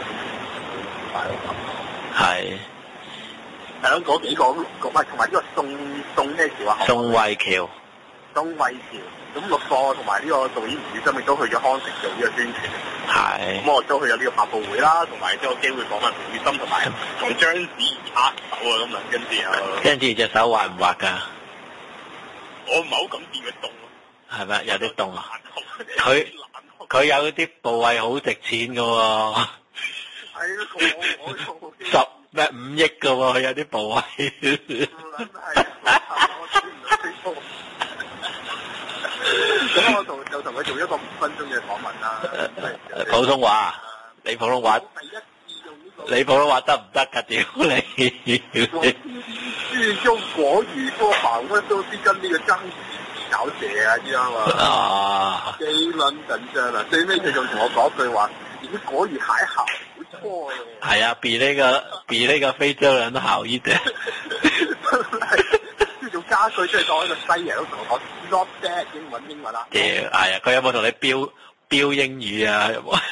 係
係咯，嗰幾個咁，同埋呢個宋咩橋啊？
宋慧喬。
宋慧喬，咁陸課同埋呢個導演吳宇森亦都去咗康城做呢個宣傳。
係。
咁我都去咗呢個發佈會啦，同埋都有機會講埋吳宇森同埋同章子怡握手啊咁樣，跟住
跟住隻手滑唔滑㗎？
我唔係好敢見佢凍咯。
係咪有啲凍啊？佢有啲部位好值錢㗎喎。
係啊，我
5億㗎喎，有啲部位。
咁我就同佢做一個5分鐘嘅訪問啦。
普通話，你普通話，你普通話得唔得㗎？屌你！
是用國語說訪問都是跟呢個張小姐啊，知道嘛？
啊！
幾撚緊張啊！最尾佢仲同我講句話：你啲國語還好，唔錯嘅。
係啊，比那個非洲人好一點。
仲加句出嚟當一個西人都同我講 not bad 英文啦。
屌，係啊！佢有冇同你標英語啊？有冇？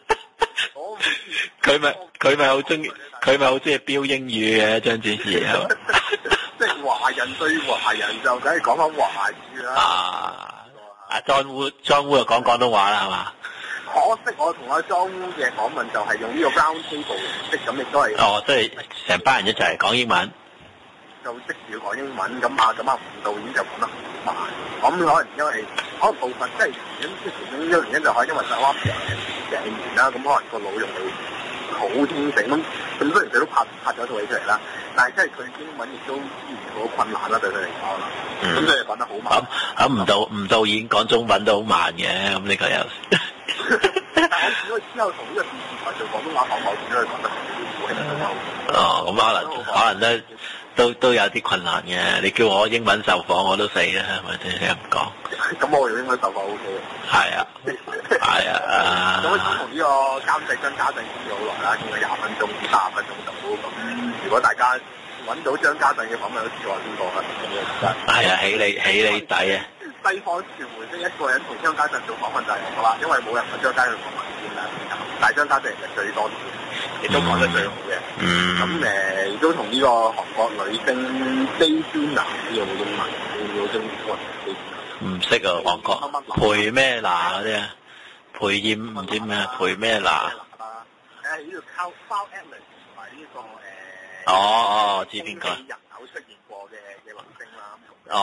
佢咪好中意標英語嘅張子怡啊！
即係華人對華人就梗係講翻華語啦。
莊烏就講廣東話啦，係嘛？
可惜我同阿莊烏嘅訪問就係用呢個 round table 形式，咁亦都係。
哦，即係成班人一齊講英文。就
識住講英文，咁吳導演就講得好慢。咁可能因為部分即係其中一個原因就係因為台灣病完啦，咁可能個腦仲未好清醒。咁雖然佢都拍咗套戲出嚟啦，但係即係佢英文亦都遇到困難啦，對佢嚟講。咁所以講得好慢。
咁吳導演講中文都好慢嘅，咁呢個又。
但係我見到之後同呢個電視台做廣東話訪問，見到佢講得好輕鬆。
哦，咁可能都有啲困難嘅。你叫我英文受訪我都死啦，係咪先？你唔講。
咁我用英文受訪 O K 嘅。係啊，
係啊。
咁我同呢個監製張家鎮傾咗好耐啦，傾咗20分鐘至30分鐘度。咁如果大家揾到張家鎮嘅訪問，都知我邊個啦。
係啊，起你底啊！
西方傳媒即係一個人同張家鎮做訪問就係我啦，因為冇人同張家鎮訪問先啦。但係張家鎮其實最多亦都講得最好嘅。咁亦都同呢個韓國女星菲娟娜呢個英文，要中文
唔識啊，韓國裴咩娜嗰啲啊，裴燕唔知咩裴咩娜。
呢個 Carl Edmonds 同埋呢個
我知邊個。
人偶出現過嘅明星啦。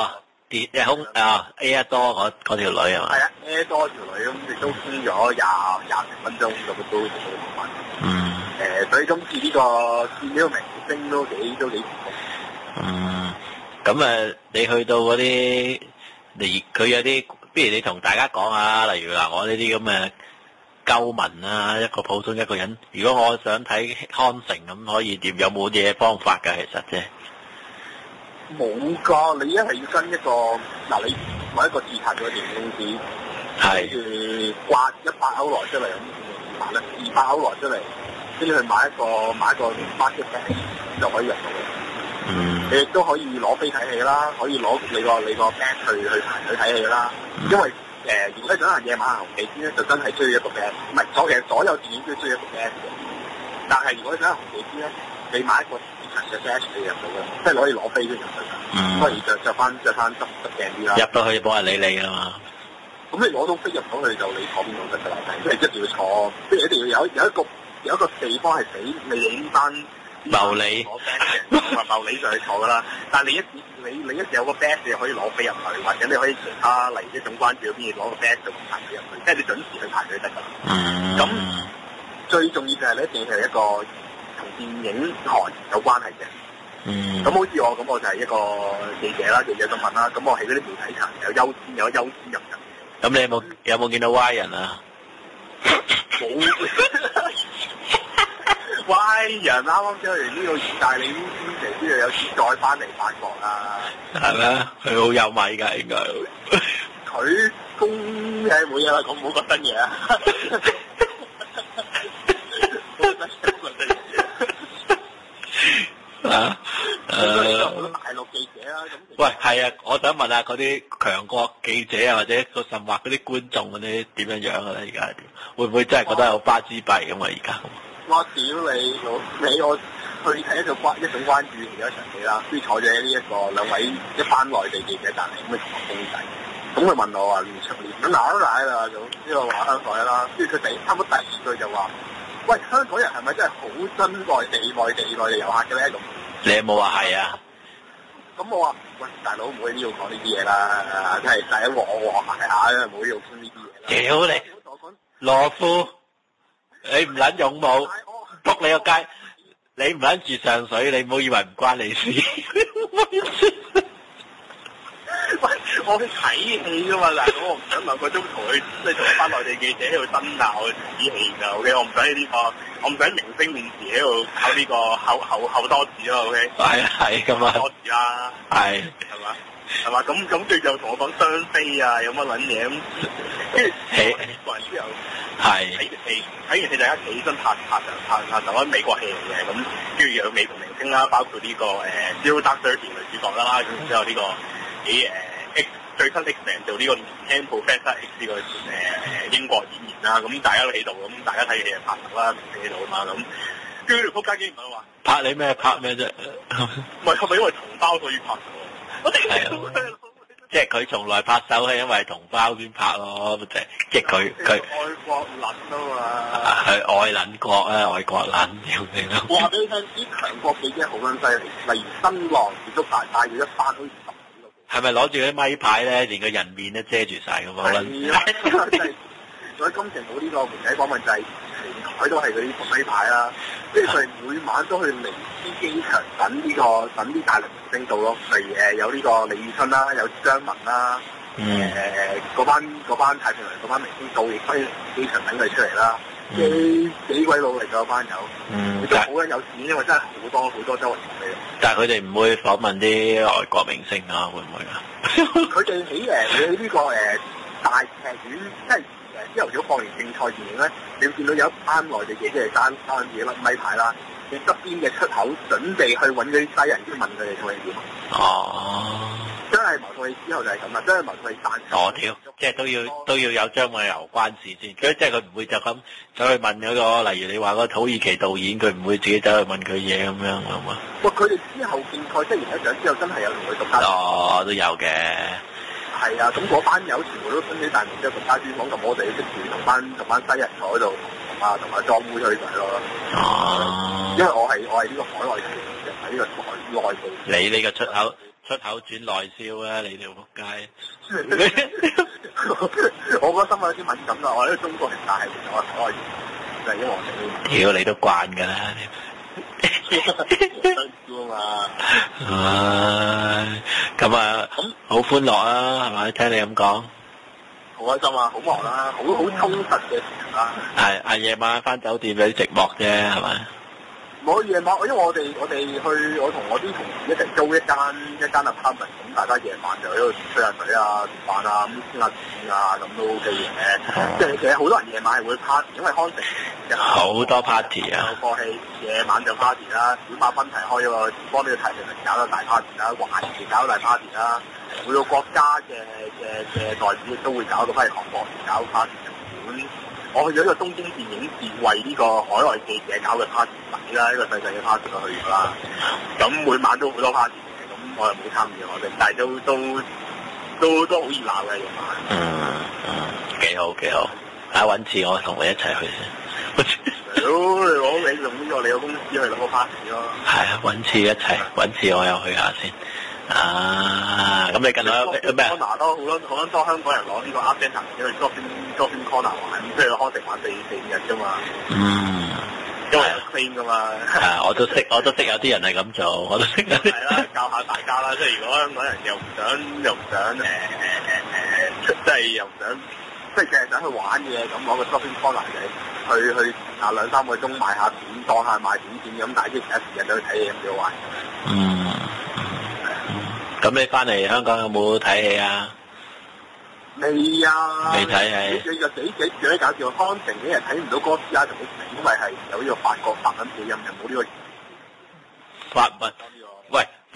A 多嗰條女係嘛？
係啊 ，A 多條女咁亦都傾咗廿分鐘咁都做到訪問。所以今次呢個見呢個明星都幾成功。
咁你去到嗰啲，佢有啲，不如你同大家講下，例如我呢啲咁嘅鳩民啊，一個普通一個人，如果我想睇康城咁，可以點？有冇嘢方法㗎？其實啫。
冇㗎，你一係要跟一個你揾一個註冊咗嘅電影公司，跟住刮100歐來出嚟咁，200歐來出嚟，跟住去買一個 market pass 就可以入到嘅。你亦都可以攞飛睇戲啦，可以攞你個 pass 去排隊睇戲啦。因為如果你想行夜晚行紅地氈咧，就真係需要一個 pass，唔係其實所有電影都需要一個 pass 嘅。但係如果你想行紅地氈咧，你買一個嘅 dash 你入到嘅，即係可以攞飛先入去嘅，可以着翻執正啲啦。入
到去冇人理你啊嘛。
咁你攞到飛入到去就你坐邊度得㗎啦，即係一定要坐，即係一定要有一個地方係俾你影翻
茂利
攞 badge 嘅，同埋茂利上去坐㗎啦。但係你一時有個 badge 你可以攞飛入去，或者你可以其他例如一種關注嗰邊攞個 badge 就排佢入去，即係你準時去排隊得㗎啦。咁最重要就係你一定係一個同電影行有關係嘅，咁好似我咁，我就係一個記者啦，記者身份啦，咁我喺嗰啲媒體層有優先入嘅。
咁你有冇見到 Y 人啊？
冇，Y 人啱啱出完呢個意大利呢邊之後有次再翻嚟法國啦。
係咩？佢好有米㗎，應該。
佢公嘅冇嘢啦，講唔好講新嘢啊。 好多大陸記者啦，咁
喂，係啊，我想問下嗰啲強國記者啊，或者個甚或嗰啲觀眾嗰啲點樣樣嘅咧？而家係點？會唔會真係覺得有花枝幣咁啊？而家
我屌你我去睇一種關注嘅一場戲啦，跟住坐咗呢兩位一班內地記者隔離咁去同我傾偈，咁佢問我話年哪都嚟啦，咁之後話香港啦，跟住佢差唔多第二句就話：喂，香港人係咪真係好憎內地遊客嘅咧？咁
你有冇話係啊？
咁我話：喂，大佬唔好喺呢度講呢啲嘢啦，真係第一鑊我學埋下，唔好喺度傾呢啲嘢啦。
屌你！羅夫，你唔撚勇武，仆你個街！你唔撚住上水，你唔好以為唔關你事。
喂，我去睇戲噶嘛，大佬，我唔想兩個鐘同佢即係同一班內地記者喺度爭拗去睇戲㗎 ，OK， 我唔想喺呢個，我唔想明星面前喺度搞呢個口多字咯 ，OK。
係咁啊。
多字啦。係嘛？咁佢就同我講雙飛啊，有乜撚嘢咁，跟住個人之後係睇完戲，大家企起身拍就美國戲嚟嘅，咁跟住有美國明星啦，包括呢個Zero Dark Thirty 女主角啦，咁之後呢個最新 X-Men 做呢個年輕 Professor X 呢個英國演員啦，咁大家都喺度，咁大家睇戲就拍頭啦，明星喺度啊嘛，咁跟住仆街竟然問我話拍你咩拍咩啫？唔係咪因為同胞所以拍？我哋即係佢從來拍手係因為同胞先拍咯，即係佢愛國撚啊嘛，係愛撚國啊，愛國撚屌你咯！我話俾你聽，啲強國記者好撚犀利，例如新浪亦都帶住一班好似10幾個。係咪攞住啲咪牌咧，連個人面都遮住晒咁啊？係啦，所以今次冇呢個媒體訪問就係全台都係嗰啲咪牌啦，即係佢每晚都去尼斯機場等啲大陸明星到咯，例如有呢個李宇春啦，有張文啦，嗰班太平洋嗰班明星到，亦都喺機場等佢出嚟啦，幾鬼努力㗎嗰班友，都好撚有錢，因為真係好多周圍同你。但係佢哋唔會訪問啲外國明星啊，會唔會啊？佢哋喺呢個大劇院，即係朝頭早放完競賽電影咧，你會見到有一班內地記者係單自己甩咪牌啦，你側邊嘅出口準備去揾嗰啲西人，先問佢哋套戲點。哦，真係謀套戲之後就係咁啦，真係謀套戲單。哦，屌，即係都要有張藝謀關事先，即係佢唔會就咁走去問嗰個，例如你話個土耳其導演，佢唔會自己走去問佢嘢咁樣，係嘛？喂，佢哋之後競賽即係贏咗獎之後，真係有同佢獨家。哦，都有嘅。係啊，咁嗰班友全部都分起大名之後獨家專訪，咁我哋即住同班西人坐喺度，同阿莊妹吹水咯。哦，因為我係呢個海外嘅，喺呢個內地。你呢個出口轉內銷啊！你條仆街。我覺得心有啲敏感啦，我係一個中國人，但係我係海外人，就係因為我哋。屌你都慣㗎啦！咁啊，好歡樂啊，係咪？聽你咁講，好開心啊，好忙啦，好充實嘅時間啦。係夜晚翻酒店有啲寂寞啫，係咪？冇夜晚，因為我哋去，我同我啲同事一齊租一間 apartment， 咁大家夜晚就喺度吹下水啊、食飯啊、咁傾下偈啊，咁都 OK 嘅。即係其實好多人夜晚係會 party，因為康城好多 party 啊。有個戲夜晚就 party 啦，小馬分提開咗個幫呢個太平洋搞咗大 party 啦，華人搞咗大 party 啦，每個國家嘅代表亦都會搞到，譬如韓國搞 party。我去咗呢個東京電影節為呢個海外記者搞嘅 party 底啦，呢個細細嘅 party 都去咗啦。咁每晚都好多 party 嘅，咁我又冇參與我哋，但係都好熱鬧嘅夜晚。幾好。啊，揾次我同你一齊去先。你攞你用呢個你個公司去攞個 party 咯。係啊，揾次我又去下先。啊，咁你近來咩啊？Corner 咯，好多香港人攞呢個 Argentina 因為 Shopping Corner 玩，即係康城玩4日啫嘛。因為有 claim 噶嘛。係啊，我都識有啲人係咁做，我都識有啲。係啦，教下大家啦，即係如果香港人又唔想即係又唔想，即係淨係想去玩嘅，咁攞個 Shopping Corner 嘅去2-3個鐘買下片，當下賣片咁，但係其他時間都去睇嘢咁幾好玩。咁你翻嚟香港有冇睇戲啊？未啊！未睇戲。你就幾搞笑，康城啲人睇唔到哥斯拉同 X-Men，因為係有呢個法文配音，又冇呢個法文。喂，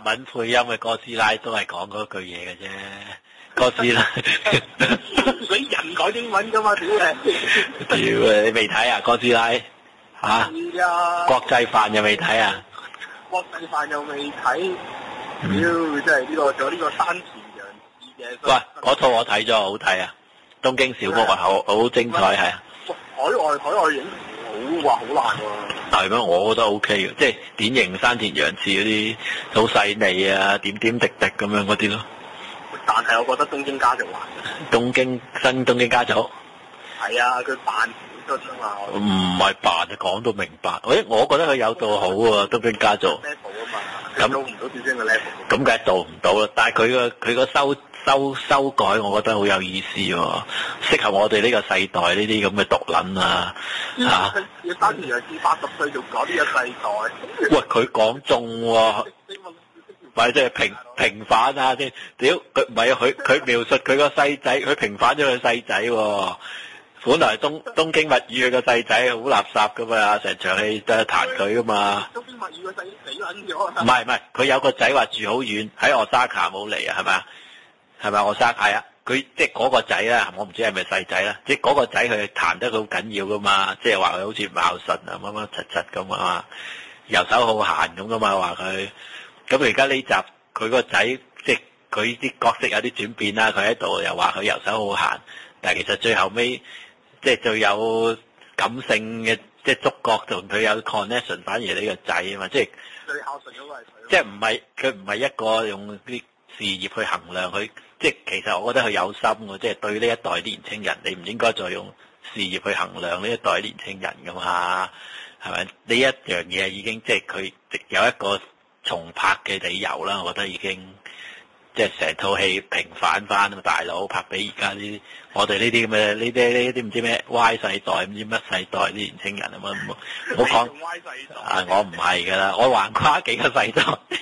文配音嘅哥斯拉都係講嗰句嘢嘅啫。哥斯拉，
嗰啲人講英文噶嘛？屌你！
屌你未睇啊？哥斯拉嚇？
係啊！
國際範又未睇啊？
國際範又未睇，屌真係呢個仲有呢個山田洋次嘅。
喂，嗰套我睇咗，好睇啊！東京小屋啊，好精彩係啊！
海外影好話好難喎。
係咩？我覺得 O K 嘅，即係典型山田洋次嗰啲好細膩啊，點點滴滴咁樣嗰啲咯。
但係我覺得東京家族難。
新東京家族。
係啊，佢扮小津啊嘛。
唔係扮就講到明白。我覺得佢有到好喎，東京家族。
level 啊嘛。咁到唔到小津嘅 level。
咁梗係到唔到啦，但係佢個修改，我覺得好有意思喎，適合我哋呢個世代呢啲咁嘅毒撚啊嚇！
要山田洋次80歲仲講呢個世代。
喂，佢講中喎，咪即係平反啊先！屌佢唔係佢描述佢個細仔，佢平反咗佢細仔喎。本來東京物語佢個細仔好垃圾噶嘛，成場戲都係彈佢噶嘛。
東京物語個仔死撚咗。
唔係，佢有個仔話住好遠，喺Osaka冇嚟啊，係咪啊？係咪Osaka係啊？佢即係嗰個仔啦，我唔知係咪細仔啦。即係嗰個仔佢彈得好緊要噶嘛，即係話佢好似唔孝順啊，乜乜柒柒咁啊嘛，遊手好閒咁噶嘛，話佢。咁而家呢集佢個仔即係佢啲角色有啲轉變啦，佢喺度又話佢遊手好閒，但係其實最後尾即係最有感性嘅即係觸覺同佢有 connection， 反而呢個仔啊嘛，即係
最孝順嗰個係佢。
即係佢唔係一個用啲事業去衡量佢，即係其實我覺得佢有心嘅，即係對呢一代啲年青人，你唔應該再用事業去衡量呢一代年青人噶嘛，係咪？呢一樣嘢已經即係佢有一個重拍嘅理由啦，我覺得已經即係成套戲平反翻啊！大佬拍俾而家啲我哋呢啲咁嘅呢啲唔知咩 Y 世代唔知乜世代啲年青人啊嘛，唔好講啊！我唔係噶啦，我橫跨幾個世代。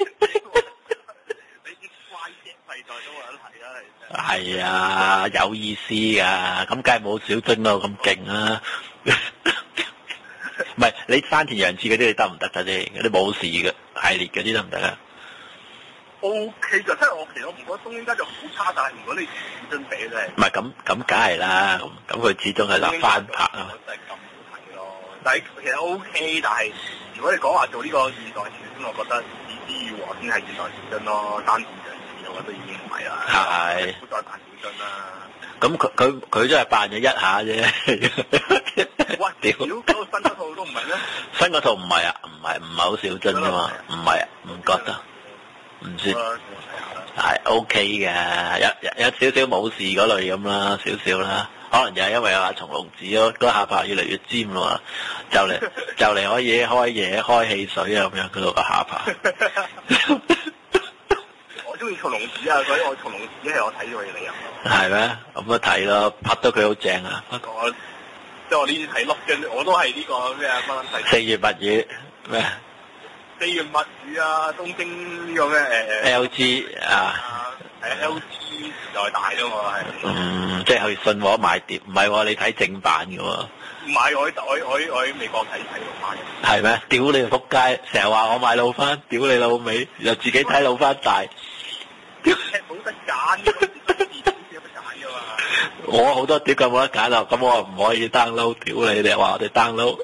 係啊，有意思噶，咁梗係冇小津咯咁勁啦。唔係你山田洋次嗰啲你得唔得㗎啫？嗰啲冇事嘅系列嗰啲得唔得啊
？O K 就即係我其實我唔覺得東京家族好差，但係如果你小津比咧，
唔係咁梗係啦，咁佢始終係立翻拍啊。
真係咁好睇咯，但係其實 O K， 但係如果你講話做呢個現代小津，我覺得只之於和先係現代小津咯，山田洋次我覺得已經唔係啦。係。唔好再扮小津啦。
咁佢都係扮咗一下啫。
喂，屌！嗰個新嗰套都唔係咩？
新嗰套唔係啊，唔係好小津啫嘛，唔係啊，唔覺得，唔算。係 OK 嘅，有少少冇事嗰類咁啦，少少啦。可能就係因為阿松隆子嗰下巴越嚟越尖啦嘛，就嚟可以開嘢開汽水啊咁樣嗰度個下巴。
我中意松隆子啊，所以我松隆子係我睇咗嘅理由。係
咩？咁啊睇咯，拍到佢好正啊！
即係我呢啲睇碌嘅，我都係呢個咩啊？
四月物語咩？
四月物語啊，東京呢個咩
LG 啊，
係 LG 時代大啊嘛，係。
即係去信和買碟，唔係喎，你睇正版嘅喎。
唔係，我喺美國睇老翻嘅。
係咩？屌你仆街！成日話我買老翻，屌你老味，又自己睇老翻大。
屌冇得揀。
我好多碟咁冇得揀啊，咁我唔可以 download， 屌你哋話我哋 download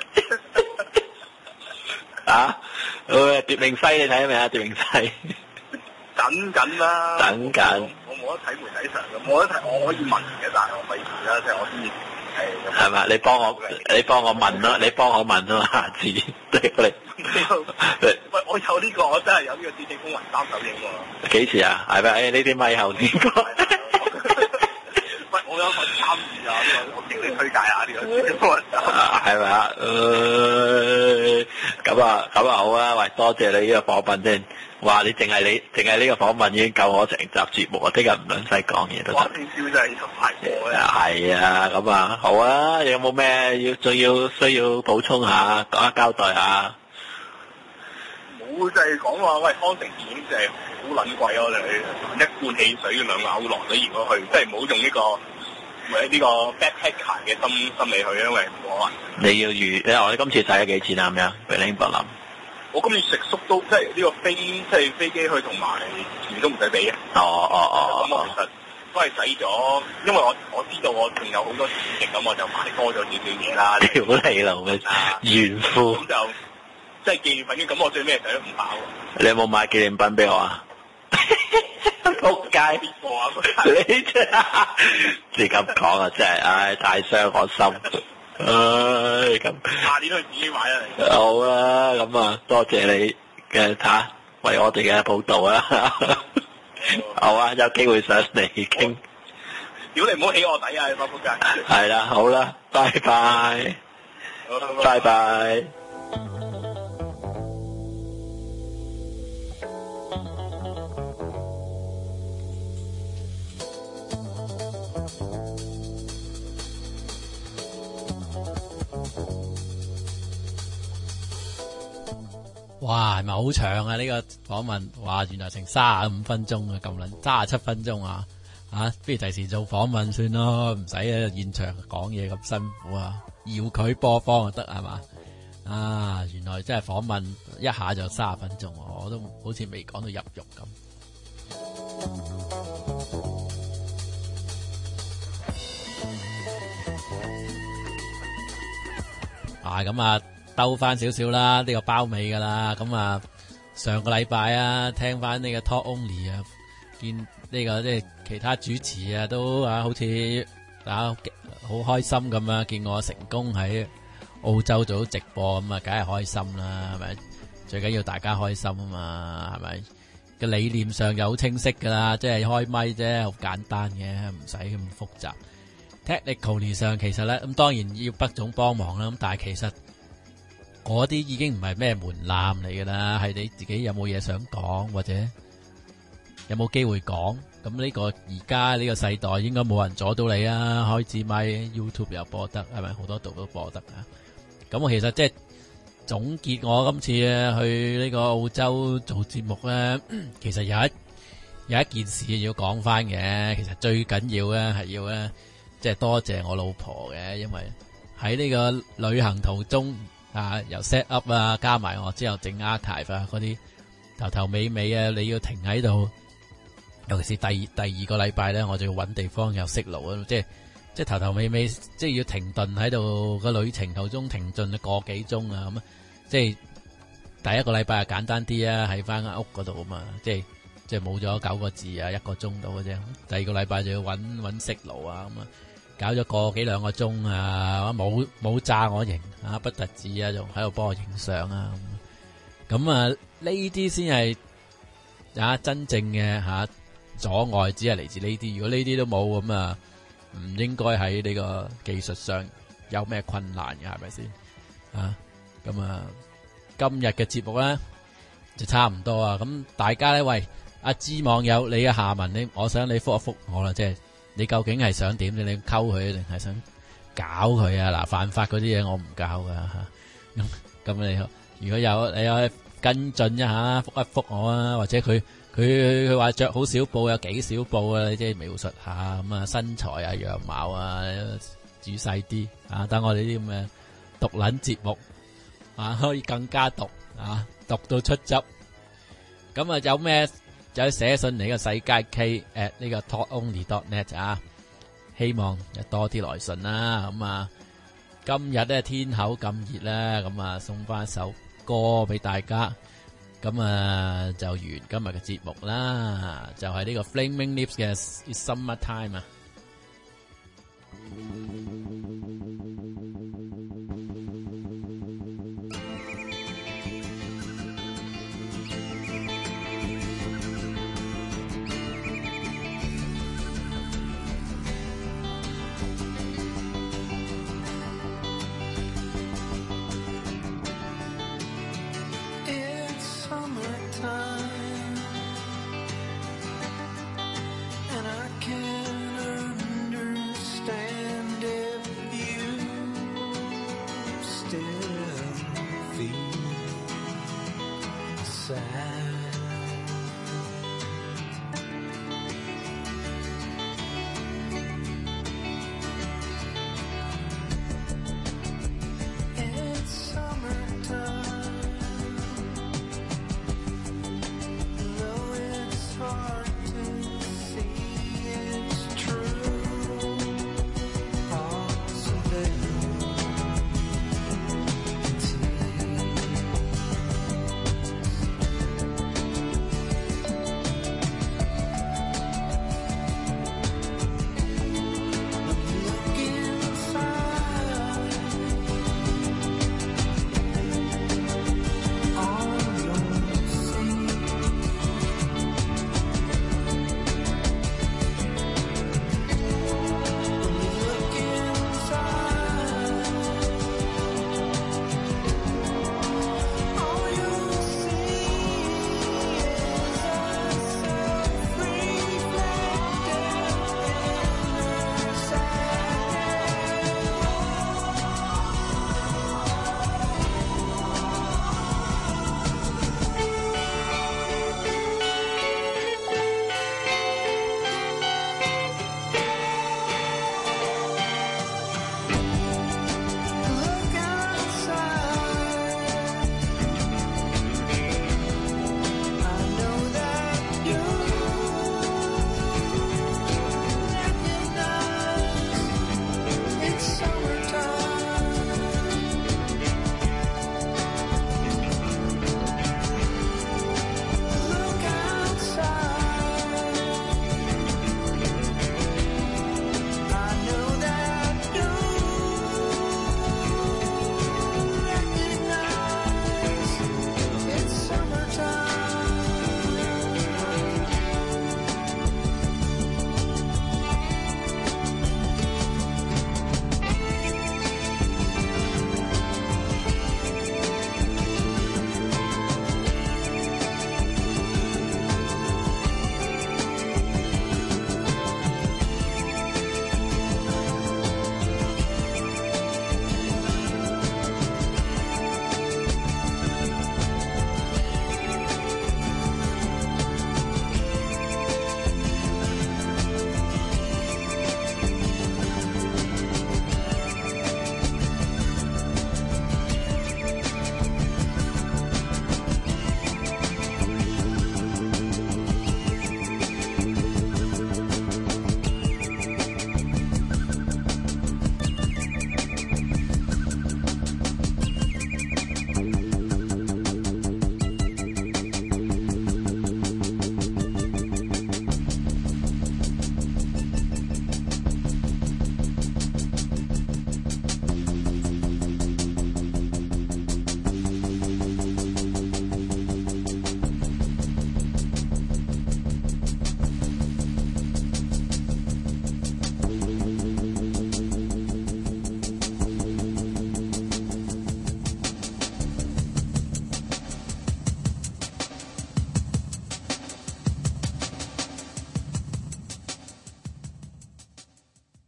啊！奪命西你睇未啊？奪命西
等緊啦，
等緊。
我冇得睇媒體上咁，冇得睇我可以問嘅，但係我費事啦，即係我先至係。係
咪？你幫我問咯，你幫我問咯，下次對我哋。
喂，我有呢個，我真係有呢個《致敬風雲》3首映喎。
幾時啊？係咪？呢啲咪後先講。
喂，我有份參與啊！呢個我經你推介下呢個。
係咪啊？咁啊好啊！喂，多謝你呢個訪問先。哇！你淨係呢個訪問已經夠我成集節目啊！聽日唔撚使講嘢都得。
聽朝真係太過啦。
係啊，咁啊好啊！有冇咩需要補充下，講下交代下？
冇就係講話喂，康城電影就係好撚貴咯，你一罐汽水2歐落咗如果去，即係唔好用呢個呢個 backpacker 嘅心理去，因為唔可能。你要預，你話你今次使咗幾錢啊？咁樣俾你英國諗。 我今次食宿都即係呢個飛機去同埋住都唔使俾嘅。咁我其實都係使咗，因為我知道我仲有好多錢嘅，咁我就買多咗少少嘢啦。
屌你老味，炫富！
咁就即係紀念品嘅，咁我最尾係使咗500喎。
你有冇買紀念品俾我啊？仆街！
邊個啊？
你真係你咁講啊，真係，唉，太傷我心。唉，咁
下年都係自己買啊！
好啦，咁啊，多謝你嘅為我哋嘅報導啊！好啊，有機會上嚟傾。
屌你唔好起我底啊！你班仆街。
係啦，好啦，拜拜，拜拜。
哇，係咪好長啊？呢個訪問，哇，原來成35分鐘啊，咁撚37分鐘啊，不如第時做訪問算咯，唔使喺現場講嘢咁辛苦啊，搖佢播放就得係嘛？啊，原來真係訪問一下就30分鐘，我都好似未講到入肉咁。咁啊。兜翻少少啦，呢個包尾噶啦。咁啊，上個禮拜啊，聽翻呢個 Talk Only 啊，見呢個即係其他主持啊，都好似好開心咁啊，見我成功喺澳洲做直播咁啊，梗係開心啦，係咪？最緊要大家開心啊嘛，係咪？個理念上又好清晰噶啦，即係開咪啫，好簡單嘅，唔使咁複雜。Technically 上其實咧，咁當然要北總幫忙啦，咁但係其實。嗰啲已經唔係咩門檻嚟噶啦，係你自己有冇嘢想講，或者有冇機會講。咁呢個而家呢個世代應該冇人阻到你啊！開支咪 YouTube 又播得，係咪好多度都播得啊？咁我其實即係總結我今次去呢個澳洲做節目咧，其實有一件事要講翻嘅。其實最緊要咧係要咧，即係多謝我老婆嘅，因為喺呢個旅行途中。由 set up 啊，加埋我之後整 archive 啊，嗰啲頭頭尾尾啊，你要停喺度，尤其是第二個禮拜咧，我就要搵地方又熄爐啊，即係頭頭尾尾，即係要停頓喺度個旅程途中停頓個幾鐘啊，咁即係第一個禮拜係簡單啲啊，喺翻間屋嗰度啊嘛，即係冇咗9個字啊，1個鐘到嘅啫。第二個禮拜就要搵熄爐啊，咁啊。搞咗個幾兩個鐘啊，冇炸我型啊，不特止啊，仲喺度幫我影相啊，咁啊呢啲先係真正嘅阻礙，只係嚟自呢啲。如果呢啲都冇咁啊，唔應該喺呢個技術上有咩困難嘅，係咪先咁啊，今日嘅節目咧就差唔多啊。咁大家咧，喂，阿知網友，你嘅下文我想你覆一覆我啦，即係。你究竟係想點？你溝佢定係想搞佢啊？嗱，犯法嗰啲嘢我唔教噶咁你如果你有跟進一下，覆一覆我啊，或者佢話着好少布，有幾少布啊？你即係描述下咁啊，身材啊、樣貌啊，仔細啲等我哋啲咁嘅毒撚節目可以更加毒毒到出汁。咁啊，有咩？就寫信嚟個世界 K@ 呢個 talkonly.net 希望有多啲來信啦。咁啊，今日咧天口咁熱啦，咁啊送翻首歌俾大家，咁啊就完今日嘅節目啦。就係呢個 Flaming Lips 嘅 It's Summer Time啊。